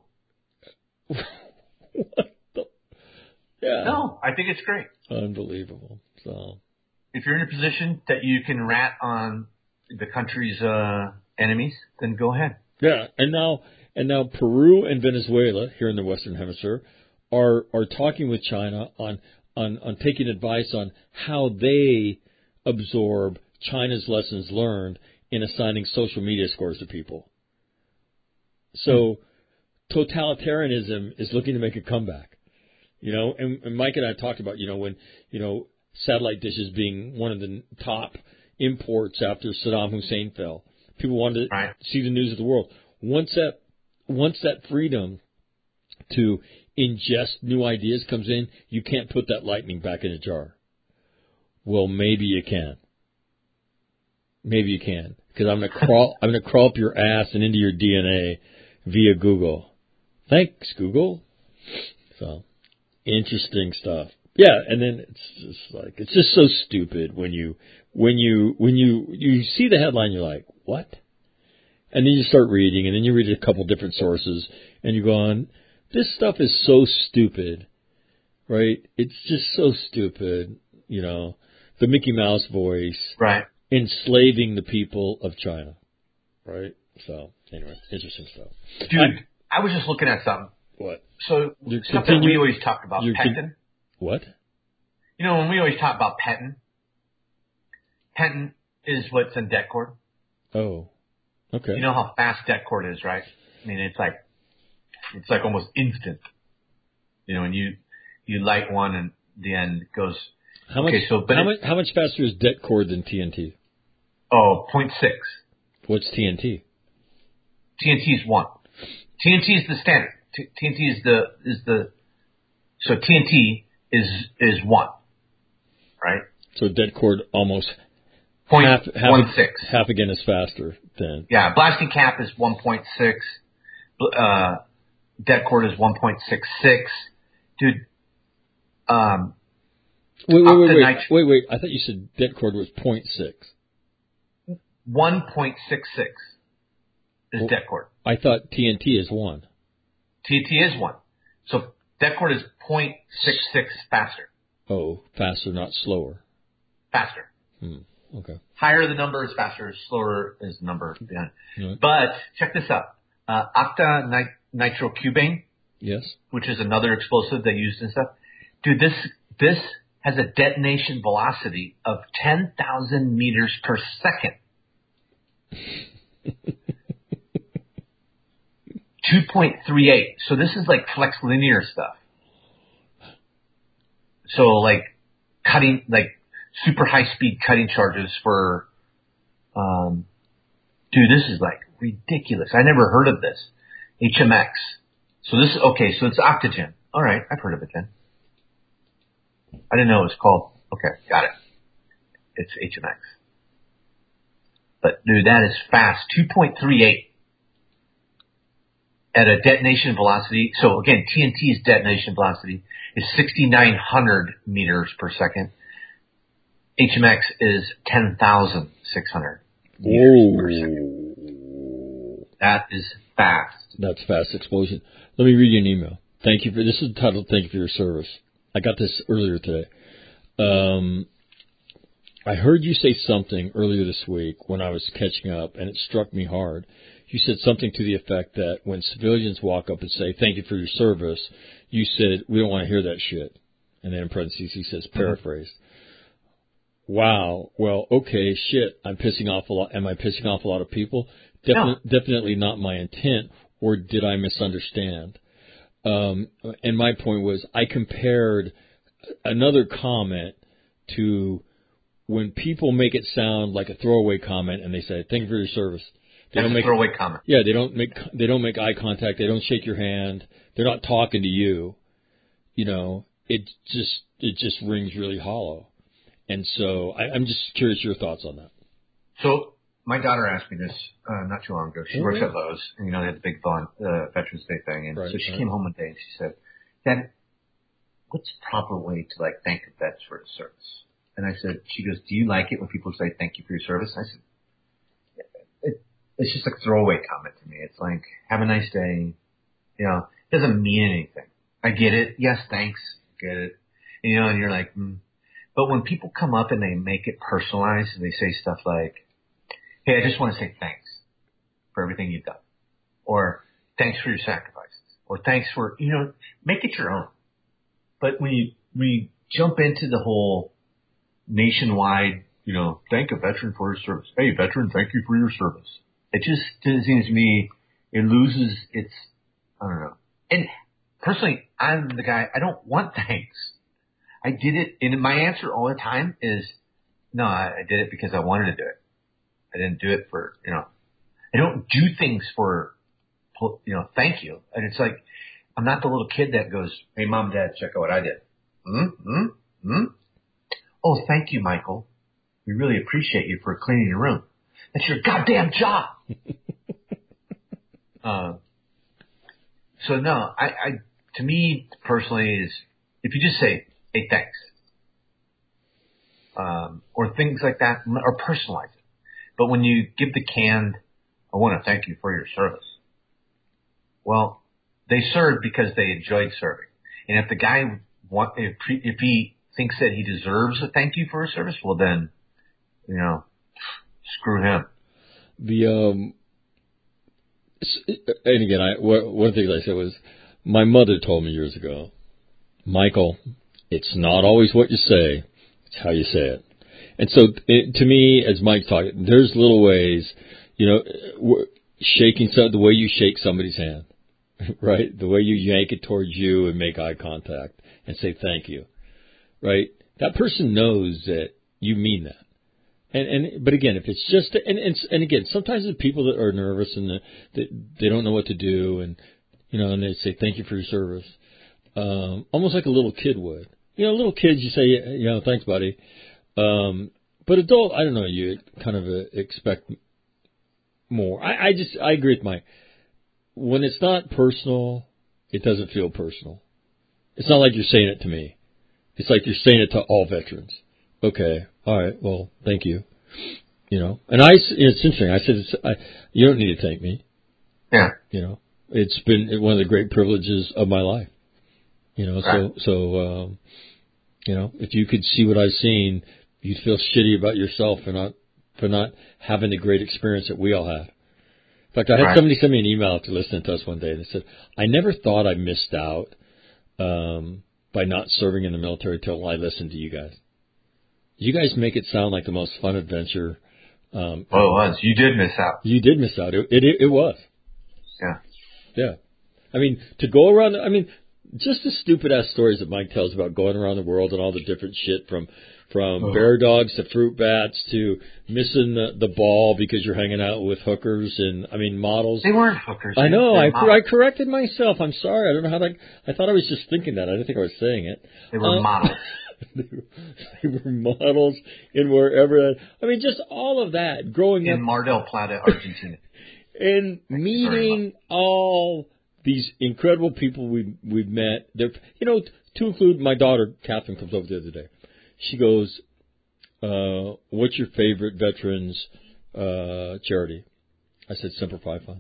What the? Yeah. No, I think it's great. Unbelievable. So, if you're in a position that you can rat on the country's uh, enemies, then go ahead. Yeah, and now and now Peru and Venezuela here in the Western Hemisphere are are talking with China on on on taking advice on how they absorb China's lessons learned in assigning social media scores to people. So, totalitarianism is looking to make a comeback. You know, and, and Mike and I talked about, you know, when, you know, satellite dishes being one of the top imports after Saddam Hussein fell. People wanted to Right. see the news of the world. Once that, once that freedom to ingest new ideas comes in, you can't put that lightning back in a jar. Well, maybe you can. Maybe you can, because I'm gonna crawl. I'm gonna crawl up your ass and into your D N A via Google. Thanks, Google. So interesting stuff. Yeah, and then it's just like it's just so stupid when you when you when you you see the headline, you're like, what? And then you start reading, and then you read a couple different sources, and you go on. This stuff is so stupid, right? It's just so stupid, you know. The Mickey Mouse voice. Right. Enslaving the people of China, right? So, anyway, interesting stuff. Dude, I, I was just looking at something. What? So, You're stuff continue- that we always talk about, you're petting. con- what? You know, when we always talk about petting, petting is what's in det cord. Oh, okay. You know how fast det cord is, right? I mean, it's like, it's like almost instant. You know, when you, you light one and the end goes, how much, okay, so, but how it, much, how much faster is det cord than T N T? oh, zero point six. What's T N T? T N T is one. T N T is the standard. T- TNT is the, is the, so T N T is, is one. Right? So det cord almost Point half, half, one six. half again is faster than. Yeah, blasting cap is one point six. Uh, det cord is one point six six. Dude, um, Wait, wait, wait, wait, Octanit- wait, wait. I thought you said det cord was zero point six. one point six six is Well, det cord. I thought T N T is one. T N T is one. So det cord is zero point six six faster. Oh, faster, not slower. Faster. Hmm. Okay. Higher the number is faster, slower is the number behind. Right. But check this out. Uh, octa nit- nitrocubane, Yes. which is another explosive they used and stuff. Dude, this, this has a detonation velocity of ten thousand meters per second. two point three eight. So this is like flex linear stuff. So like cutting, like super high speed cutting charges for, um, dude, this is like ridiculous. I never heard of this. H M X. So this, okay, so it's Octogen. All right, I've heard of it then. I didn't know it was called. Okay, got it. It's H M X. But dude, that is fast. two point three eight. At a detonation velocity, so again, T N T's detonation velocity is sixty-nine hundred meters per second. H M X is ten thousand six hundred meters per second. That is fast. That's fast explosion. Let me read you an email. Thank you for this is titled "Thank you for your service." I got this earlier today. Um, I heard you say something earlier this week when I was catching up, and it struck me hard. You said something to the effect that when civilians walk up and say, "Thank you for your service," you said, "We don't want to hear that shit." And then in parentheses, he says, paraphrased. Mm-hmm. Wow. Well, okay, shit. I'm pissing off a lot. Am I pissing off a lot of people? Definitely, No. definitely not my intent. Or did I misunderstand? Um, and my point was, I compared another comment to when people make it sound like a throwaway comment and they say, "Thank you for your service." They That's don't a make throwaway comment. Yeah, they don't make they don't make eye contact. They don't shake your hand. They're not talking to you. You know, it just it just rings really hollow. And so I, I'm just curious your thoughts on that. So my daughter asked me this uh, not too long ago. She Oh, works really? at Lowe's, and you know they had the big von, uh, Veterans Day thing, and Right, so she right. came home one day and she said, "Dad, what's the proper way to like thank the vets for his service?" And I said, she goes, "Do you like it when people say thank you for your service?" I said, it, "It's just a throwaway comment to me. It's like, have a nice day. You know, it doesn't mean anything. I get it. Yes, thanks. Get it. And, you know, and you're like, hmm." But when people come up and they make it personalized and they say stuff like, "Hey, I just want to say thanks for everything you've done," or "Thanks for your sacrifices," or "Thanks for," you know, make it your own. But when you, when you jump into the whole nationwide, you know, thank a veteran for his service. Hey, veteran, thank you for your service. It just seems to me, it loses its, I don't know. And personally, I'm the guy, I don't want thanks. I did it, and my answer all the time is, no, I, I did it because I wanted to do it. I didn't do it for, you know, I don't do things for, you know, thank you. And it's like, I'm not the little kid that goes, hey, mom, dad, check out what I did. Hmm? Hmm? Hmm? Oh, thank you, Michael. We really appreciate you for cleaning your room. That's your goddamn job. uh, so no, I, I, to me personally is, if you just say, hey, thanks, um, or things like that, or personalize it. But when you give the canned, I want to thank you for your service. Well, they served because they enjoyed serving. And if the guy want, if, if he thinks that he deserves a thank you for his service, well then, you know, screw him. The um, and again, I one of the things I said was, my mother told me years ago, Michael, it's not always what you say, it's how you say it. And so, it, to me, as Mike's talking, there's little ways, you know, shaking so the way you shake somebody's hand, right? The way you yank it towards you and make eye contact and say thank you, right? That person knows that you mean that. And, and but again, if it's just and and, and again, sometimes the people that are nervous and the, that they don't know what to do, and you know, and they say thank you for your service, um, almost like a little kid would. You know, little kids, you say, you know, thanks, buddy. Um, but adult, I don't know, you kind of uh, expect more. I, I just I agree with Mike. When it's not personal, it doesn't feel personal. It's not like you're saying it to me. It's like you're saying it to all veterans. Okay, all right, well, thank you. You know, and I, it's interesting. I said, it's, I, you don't need to thank me. Yeah. You know, it's been one of the great privileges of my life. You know, right. so, so, um, you know, if you could see what I've seen, you'd feel shitty about yourself for not, for not having the great experience that we all had. In fact, I had right. somebody send me an email after listening to us one day, and they said, I never thought I missed out, um, by not serving in the military till I listened to you guys. You guys make it sound like the most fun adventure. Um, well, it was. You did miss out. You did miss out. It, it, it was. Yeah. Yeah. I mean, to go around, I mean, just the stupid ass stories that Mike tells about going around the world and all the different shit from, from oh. bear dogs to fruit bats to missing the, the ball because you're hanging out with hookers and, I mean, models. They weren't hookers. I know. I, I corrected myself. I'm sorry. I don't know how to, I thought I was just thinking that. I didn't think I was saying it. They were uh, models. they, were, they were models in wherever. I mean, just all of that growing in up in Mar del Plata, Argentina, and Thank meeting all these incredible people we we've met. They're, you know, to include my daughter Catherine comes over the other day. She goes, uh, "What's your favorite veterans uh, charity?" I said, Semper Fi Fund.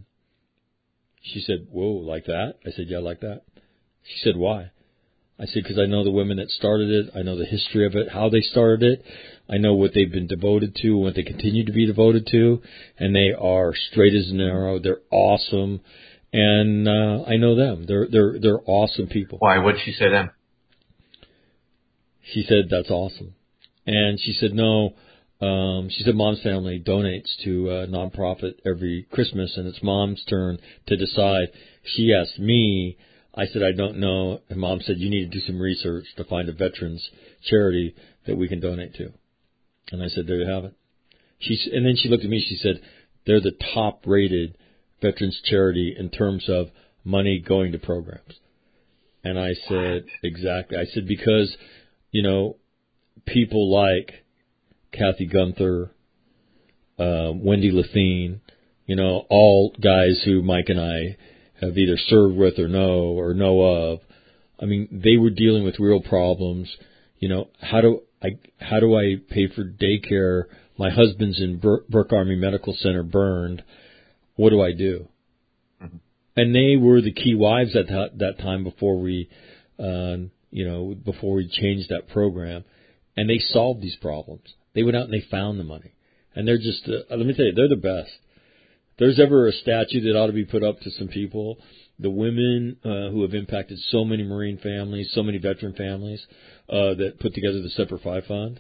She said, "Whoa, like that?" I said, "Yeah, like that." She said, "Why?" I said, because I know the women that started it. I know the history of it, how they started it. I know what they've been devoted to and what they continue to be devoted to. And they are straight as an arrow. They're awesome. And uh, I know them. They're they're they're awesome people. Why? What'd she say to them? She said, that's awesome. And she said, no. Um, she said, Mom's family donates to a nonprofit every Christmas, and it's Mom's turn to decide. She asked me. I said, I don't know. And Mom said, you need to do some research to find a veterans charity that we can donate to. And I said, there you have it. She, and then she looked at me. She said, they're the top-rated veterans charity in terms of money going to programs. And I said, exactly. I said, because, you know, people like Kathy Gunther, uh, Wendy Lethine, you know, all guys who Mike and I have either served with or know or know of. I mean, they were dealing with real problems. You know, how do I how do I pay for daycare? My husband's in Bur- Burke Army Medical Center burned. What do I do? Mm-hmm. And they were the key wives at that, that time before we, uh, you know, before we changed that program. And they solved these problems. They went out and they found the money. And they're just, uh, let me tell you, they're the best. If there's ever a statue that ought to be put up to some people, the women uh, who have impacted so many Marine families, so many veteran families uh, that put together the Semper Fi Fund,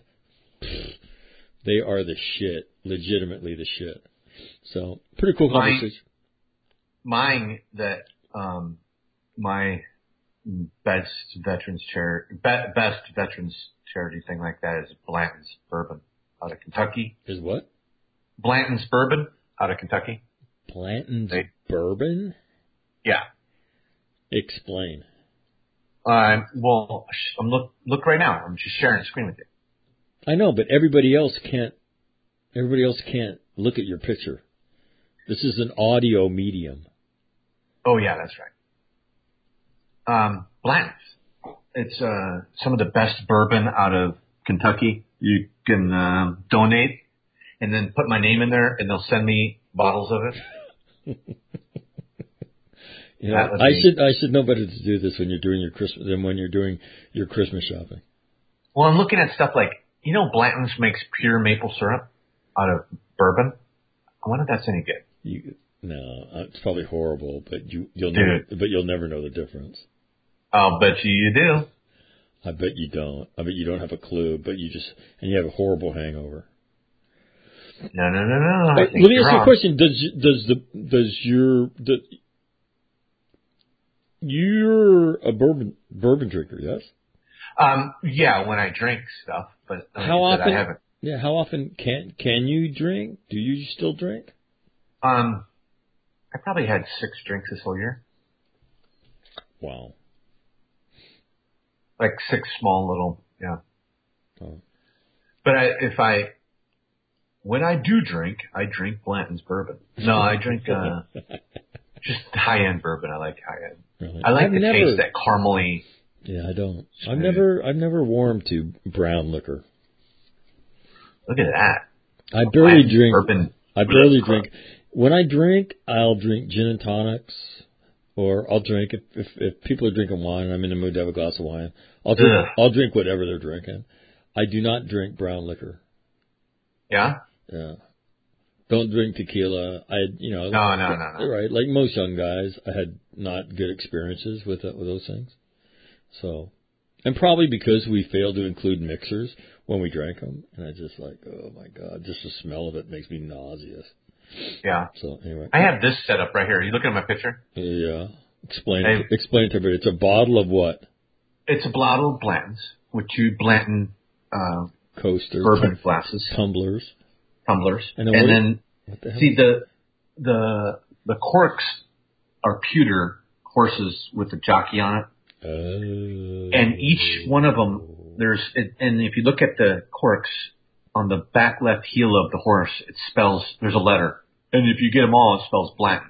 they are the shit, legitimately the shit. So, pretty cool conversation. Mine, mine that um, my best veterans charity, be- best veterans charity thing like that is Blanton's Bourbon out of Kentucky. Is what? Blanton's Bourbon out of Kentucky. Blanton's They, Bourbon? yeah. Explain. Um, well, I'm look look right now. I'm just sharing a screen with you. I know, but everybody else can't. Everybody else can't look at your picture. This is an audio medium. Oh yeah, that's right. Um, Blanton's. It's uh, some of the best bourbon out of Kentucky. You can um, donate and then put my name in there, and they'll send me bottles of it. You know, I me. should I should know better to do this when you're doing your Christmas than when you're doing your Christmas shopping. Well, I'm looking at stuff like, you know, Blanton's makes pure maple syrup out of bourbon. I wonder if that's any good. You, no, it's probably horrible, but you you'll Dude. never but you'll never know the difference. I'll bet you you do. I bet you don't. I bet you don't have a clue, but you just and you have a horrible hangover. No, no, no, no. Hey, let me ask you a question. Does does the does your the, you're a bourbon bourbon drinker, yes? Um, yeah, when I drink stuff, but like how I said, often? I haven't. Yeah, how often can can you drink? Do you still drink? Um, I probably had six drinks this whole year. Wow. Like six small little, yeah. Oh. But I, if I, when I do drink, I drink Blanton's bourbon. No, I drink uh, just high-end bourbon. I like high-end. Really? I like I've the never, taste, that caramely. Yeah, I don't. Smooth. I've never, I've never warmed to brown liquor. Look at that. I barely Blanton's drink. Bourbon. I barely drink. When I drink, I'll drink gin and tonics, or I'll drink if if, if people are drinking wine and I'm in the mood to have a glass of wine. I'll drink. Ugh. I'll drink whatever they're drinking. I do not drink brown liquor. Yeah. Yeah. Don't drink tequila. I, you know. No, no, no, no. Right, like most young guys, I had not good experiences with it, with those things. So, and probably because we failed to include mixers when we drank them, and I just like, oh my god, just the smell of it makes me nauseous. Yeah. So anyway, I have this set up right here. Are you looking at my picture? Yeah. Explain. I, it, explain to everybody. It's a bottle of what? It's a bottle of Blanton's with two Blanton uh, coasters, bourbon tum- glasses, tumblers, tumblers, and then, and what, then what the hell? see the the the corks are pewter horses with a jockey on it, uh, and each one of them there's and if you look at the corks on the back left heel of the horse, it spells there's a letter, and if you get them all, it spells Blanton's.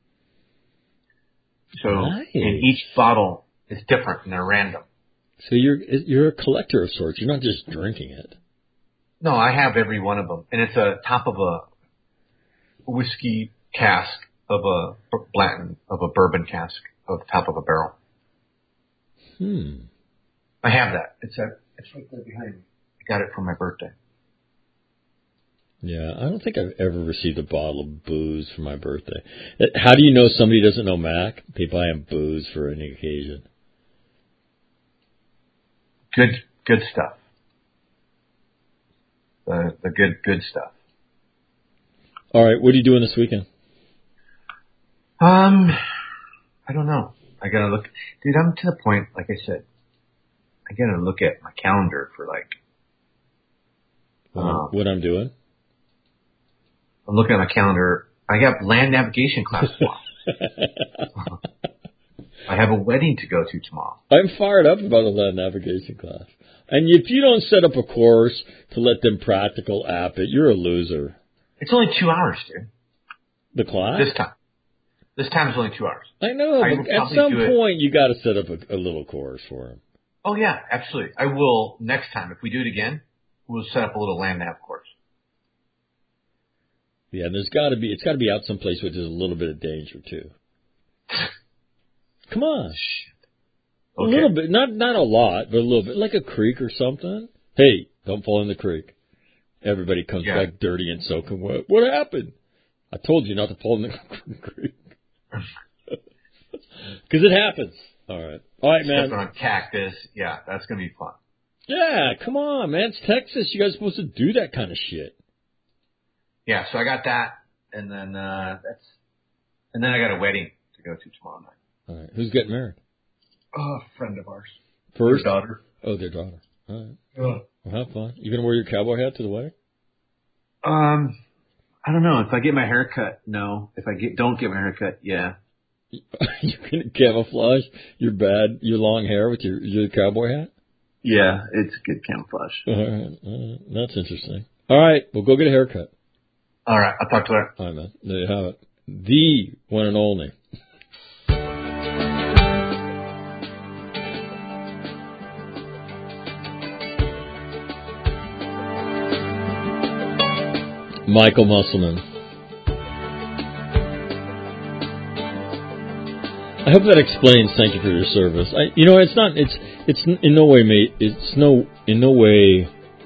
So nice. in each bottle is different and they're random. So you're you're a collector of sorts. You're not just drinking it. No, I have every one of them, and it's a top of a whiskey cask of a Blanton of a bourbon cask of top of a barrel. Hmm. I have that. It's a it's right there behind me. I got it for my birthday. Yeah, I don't think I've ever received a bottle of booze for my birthday. How do you know somebody doesn't know Mac? They buy him booze for any occasion. Good, good stuff. The the good, good stuff. All right, what are you doing this weekend? Um, I don't know. I gotta look, dude. I'm to the point, like I said, I gotta look at my calendar for like. What, um, what I'm doing? I'm looking at my calendar. I got land navigation class tomorrow. I have a wedding to go to tomorrow. I'm fired up about the land navigation class. And if you don't set up a course to let them practical app it, you're a loser. It's only two hours, dude. The class? This time. This time is only two hours. I know, I but at some point you got to set up a, a little course for them. Oh yeah, absolutely. I will next time. If we do it again, we'll set up a little land nav course. Yeah, and there's got to be, it's got to be out someplace where there's a little bit of danger too. Come on. Shit. A Okay. little bit, not not a lot, but a little bit, like a creek or something. Hey, don't fall in the creek. Everybody comes Yeah. back dirty and soaking wet. What happened? I told you not to fall in the creek. Because it happens. All right. All right, man. Stepping on cactus. Yeah, that's going to be fun. Yeah, come on, man. It's Texas. You guys are supposed to do that kind of shit. Yeah, so I got that, and then uh that's, and then I got a wedding to go to tomorrow night. All right. Who's getting married? Oh, a friend of ours. First? Their daughter. Oh, their daughter. All right. Yeah. Well, have fun. You going to wear your cowboy hat to the wedding? Um, I don't know. If I get my hair cut, no. If I get don't get my hair cut, yeah. You can camouflage your bad, your long hair with your, your cowboy hat? Yeah, it's good camouflage. All right. All right. That's interesting. All right. Well, go get a haircut. All right. I'll talk to her. All right, man. There you have it. The one and only. Michael Musselman. I hope that explains. Thank you for your service. I, you know, it's not. It's it's in no way made. It's no in no way,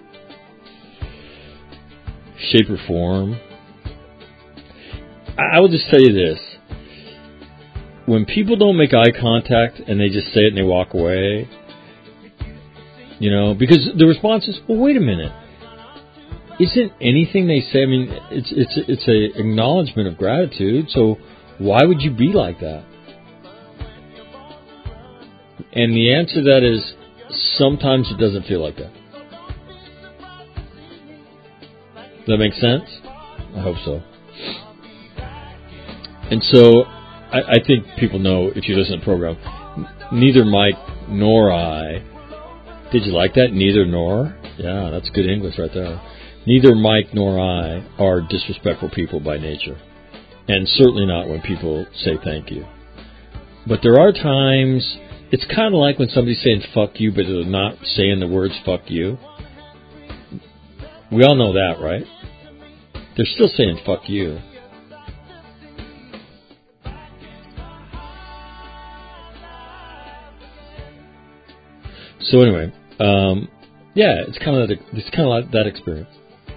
shape or form. I, I will just tell you this: when people don't make eye contact and they just say it and they walk away, you know, because the response is, "Well, wait a minute." Isn't anything they say? I mean, it's it's it's a acknowledgement of gratitude. So why would you be like that? And the answer to that is sometimes it doesn't feel like that. Does that make sense? I hope so. And so I, I think people know if you listen to the program. Neither Mike nor I. Did you like that? Neither nor. Yeah, that's good English right there. Neither Mike nor I are disrespectful people by nature. And certainly not when people say thank you. But there are times, it's kind of like when somebody's saying fuck you, but they're not saying the words fuck you. We all know that, right? They're still saying fuck you. So anyway, um, yeah, it's kind of that, it's kind of like that experience.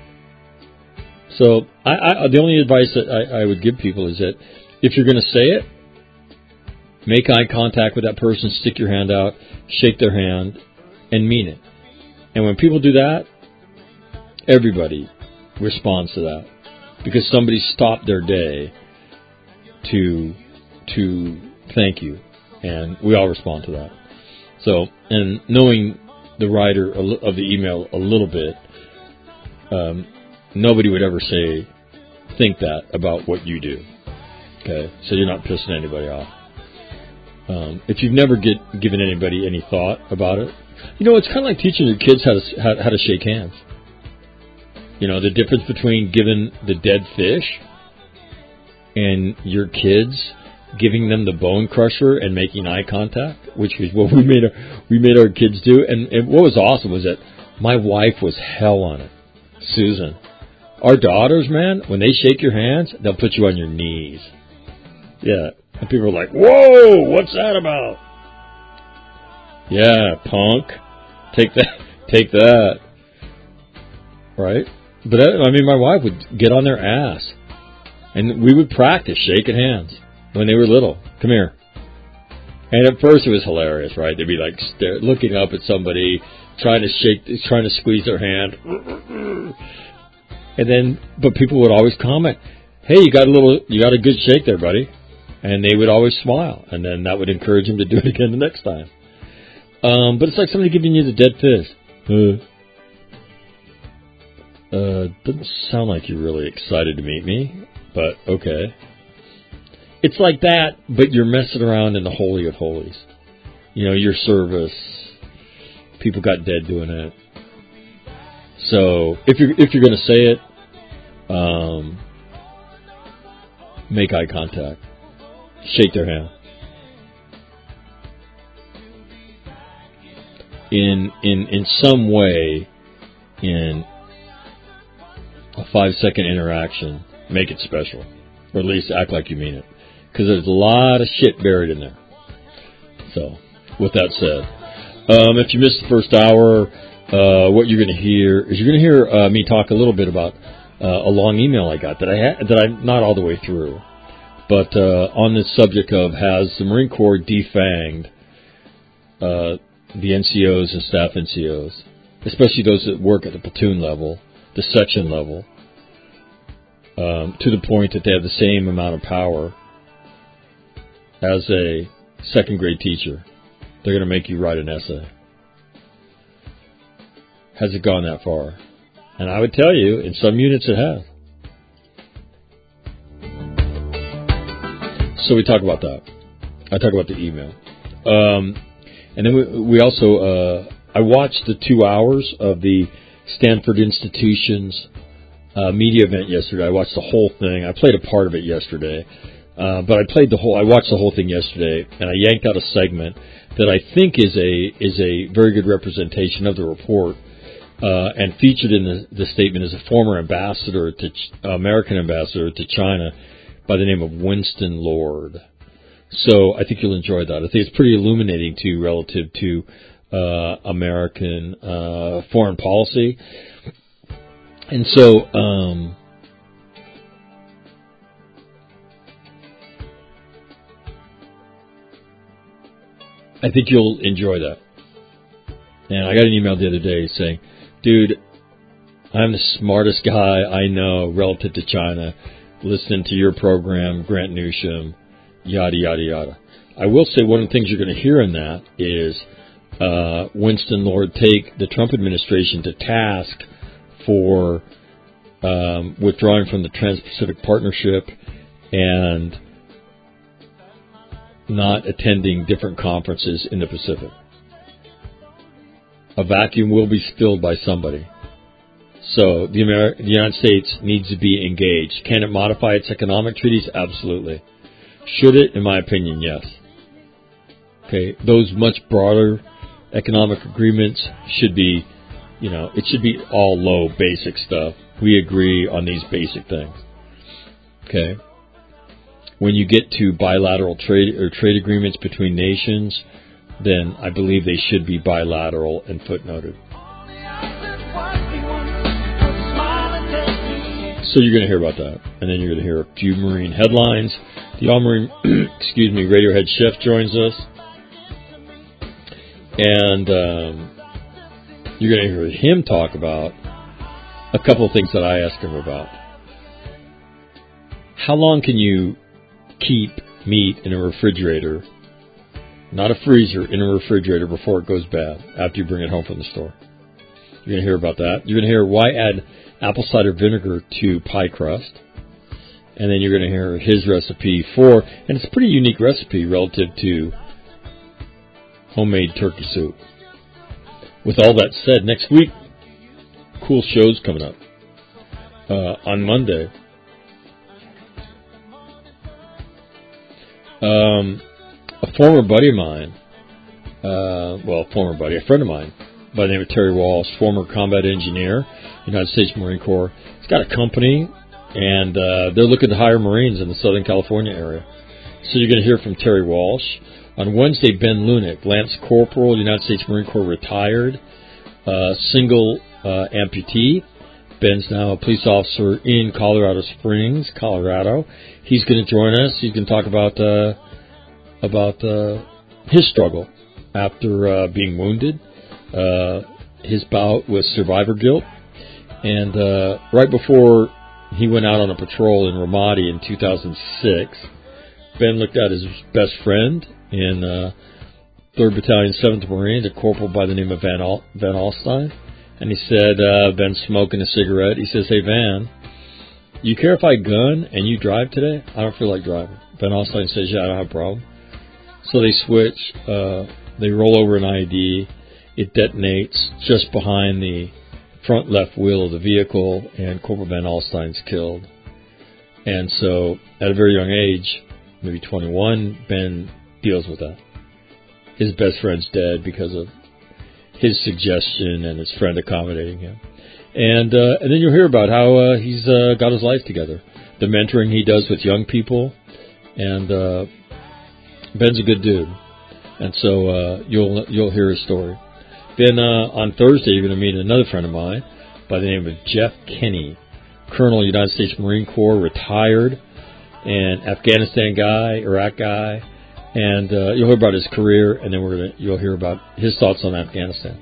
So I, I, the only advice that I, I would give people is that if you're going to say it, make eye contact with that person, stick your hand out, shake their hand, and mean it. And when people do that, everybody responds to that because somebody stopped their day to to thank you, and we all respond to that. So, and knowing the writer of the email a little bit, um, nobody would ever say, think that about what you do. Okay? So you're not pissing anybody off. Um, if you've never get, given anybody any thought about it, you know, it's kind of like teaching your kids how to, how, how to shake hands. You know, the difference between giving the dead fish and your kids giving them the bone crusher and making eye contact, which was what we made our, we made our kids do. And, and what was awesome was that my wife was hell on it. Susan. Our daughters, man, when they shake your hands, they'll put you on your knees. Yeah. And people are like, whoa, what's that about? Yeah, punk. Take that. Take that. Right? But, I mean, my wife would get on their ass. And we would practice shaking hands when they were little. Come here. And at first it was hilarious, right? They'd be like stare, looking up at somebody, trying to shake, trying to squeeze their hand. And then, but people would always comment, "Hey, you got a little, you got a good shake there, buddy." And they would always smile, and then that would encourage them to do it again the next time. Um, but it's like somebody giving you the dead fish. Uh, uh, doesn't sound like you're really excited to meet me, but okay. It's like that, but you're messing around in the Holy of Holies. You know, your service. People got dead doing it. So if you're if you're going to say it, um, make eye contact, shake their hand. In in in some way, in a five second interaction, make it special, or at least act like you mean it, because there's a lot of shit buried in there. So, with that said, um, if you missed the first hour. Uh, what you're going to hear is you're going to hear uh, me talk a little bit about uh, a long email I got that I ha- that I'm not all the way through, but uh, on this subject of has the Marine Corps defanged uh, the N C Os and staff N C Os, especially those that work at the platoon level, the section level, um, to the point that they have the same amount of power as a second grade teacher. they're going to make you write an essay. Has it gone that far? And I would tell you, in some units it has. So we talk about that. I talk about the email. Um, and then we, we also, uh, I watched the two hours of the Stanford Institution's uh, media event yesterday. I watched the whole thing. I played a part of it yesterday. Uh, but I played the whole, I watched the whole thing yesterday, and I yanked out a segment that I think is a, is a very good representation of the report. Uh, and featured in the, the statement is a former ambassador to Ch- American ambassador to China by the name of Winston Lord. So I think you'll enjoy that. I think it's pretty illuminating too, relative to uh, American uh, foreign policy. And so, um, I think you'll enjoy that. And I got an email the other day saying, dude, I'm the smartest guy I know relative to China, listening to your program, Grant Newsham, yada, yada, yada. I will say one of the things you're going to hear in that is uh, Winston Lord take the Trump administration to task for um, withdrawing from the Trans-Pacific Partnership and not attending different conferences in the Pacific. A vacuum will be filled by somebody. So the, Ameri- the United States needs to be engaged. Can it modify its economic treaties? Absolutely. Should it? In my opinion, yes. Okay, those much broader economic agreements should be, you know, it should be all low, basic stuff. We agree on these basic things. Okay. When you get to bilateral trade or trade agreements between nations, then I believe they should be bilateral and footnoted. So you're going to hear about that. And then you're going to hear a few Marine headlines. The All Marine, excuse me, Radiohead Chef joins us. And um, you're going to hear him talk about a couple of things that I asked him about. How long can you keep meat in a refrigerator, not a freezer, in a refrigerator before it goes bad after you bring it home from the store? You're going to hear about that. You're going to hear why add apple cider vinegar to pie crust. And then you're going to hear his recipe for, and it's a pretty unique recipe relative to homemade turkey soup. With all that said, next week, cool shows coming up. Uh, on Monday, um, a former buddy of mine, uh, well, former buddy, a friend of mine, by the name of Terry Walsh, former combat engineer, United States Marine Corps. He's got a company, and uh, they're looking to hire Marines in the Southern California area. So you're going to hear from Terry Walsh. On Wednesday, Ben Lunick, Lance Corporal, United States Marine Corps, retired, uh, single uh, amputee. Ben's now a police officer in Colorado Springs, Colorado. He's going to join us. He's going to talk about uh, about uh, his struggle after uh, being wounded, uh, his bout with survivor guilt, and uh, right before he went out on a patrol in Ramadi in two thousand six, Ben looked at his best friend in uh, third Battalion, seventh Marines, a corporal by the name of Van, Al- Van Alstyne. And he said, uh, Ben's smoking a cigarette. He says, hey, Van, you care if I gun and you drive today? I don't feel like driving. Van Alstyne says, yeah, I don't have a problem. So they switch. Uh, they roll over an I E D. It detonates just behind the front left wheel of the vehicle, and Corporal Van Alstyne's killed. And so at a very young age, maybe twenty-one, Ben deals with that. His best friend's dead because of his suggestion and his friend accommodating him. And uh, and then you'll hear about how uh, he's uh, got his life together, the mentoring he does with young people, and uh, Ben's a good dude. And so uh, you'll you'll hear his story. Then uh, on Thursday, you're going to meet another friend of mine by the name of Jeff Kenny, Colonel, United States Marine Corps, retired, and Afghanistan guy, Iraq guy. And uh, you'll hear about his career, and then we're gonna you'll hear about his thoughts on Afghanistan.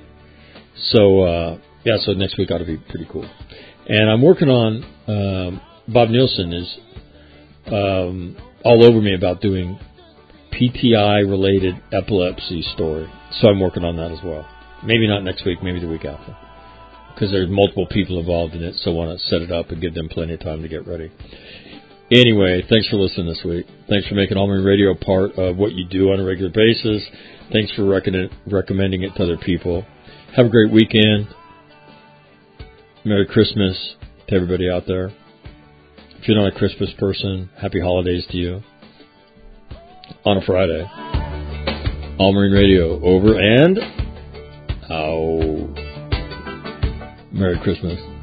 So uh, yeah, so next week ought to be pretty cool. And I'm working on um, Bob Nielsen is um, all over me about doing P T I-related epilepsy story. So I'm working on that as well. Maybe not next week, maybe the week after. Because there's multiple people involved in it, so I want to set it up and give them plenty of time to get ready. Anyway, thanks for listening this week. Thanks for making All Marine Radio part of what you do on a regular basis. Thanks for recommend- recommending it to other people. Have a great weekend. Merry Christmas to everybody out there. If you're not a Christmas person, happy holidays to you. On a Friday. All Marine Radio, over and out. Merry Christmas.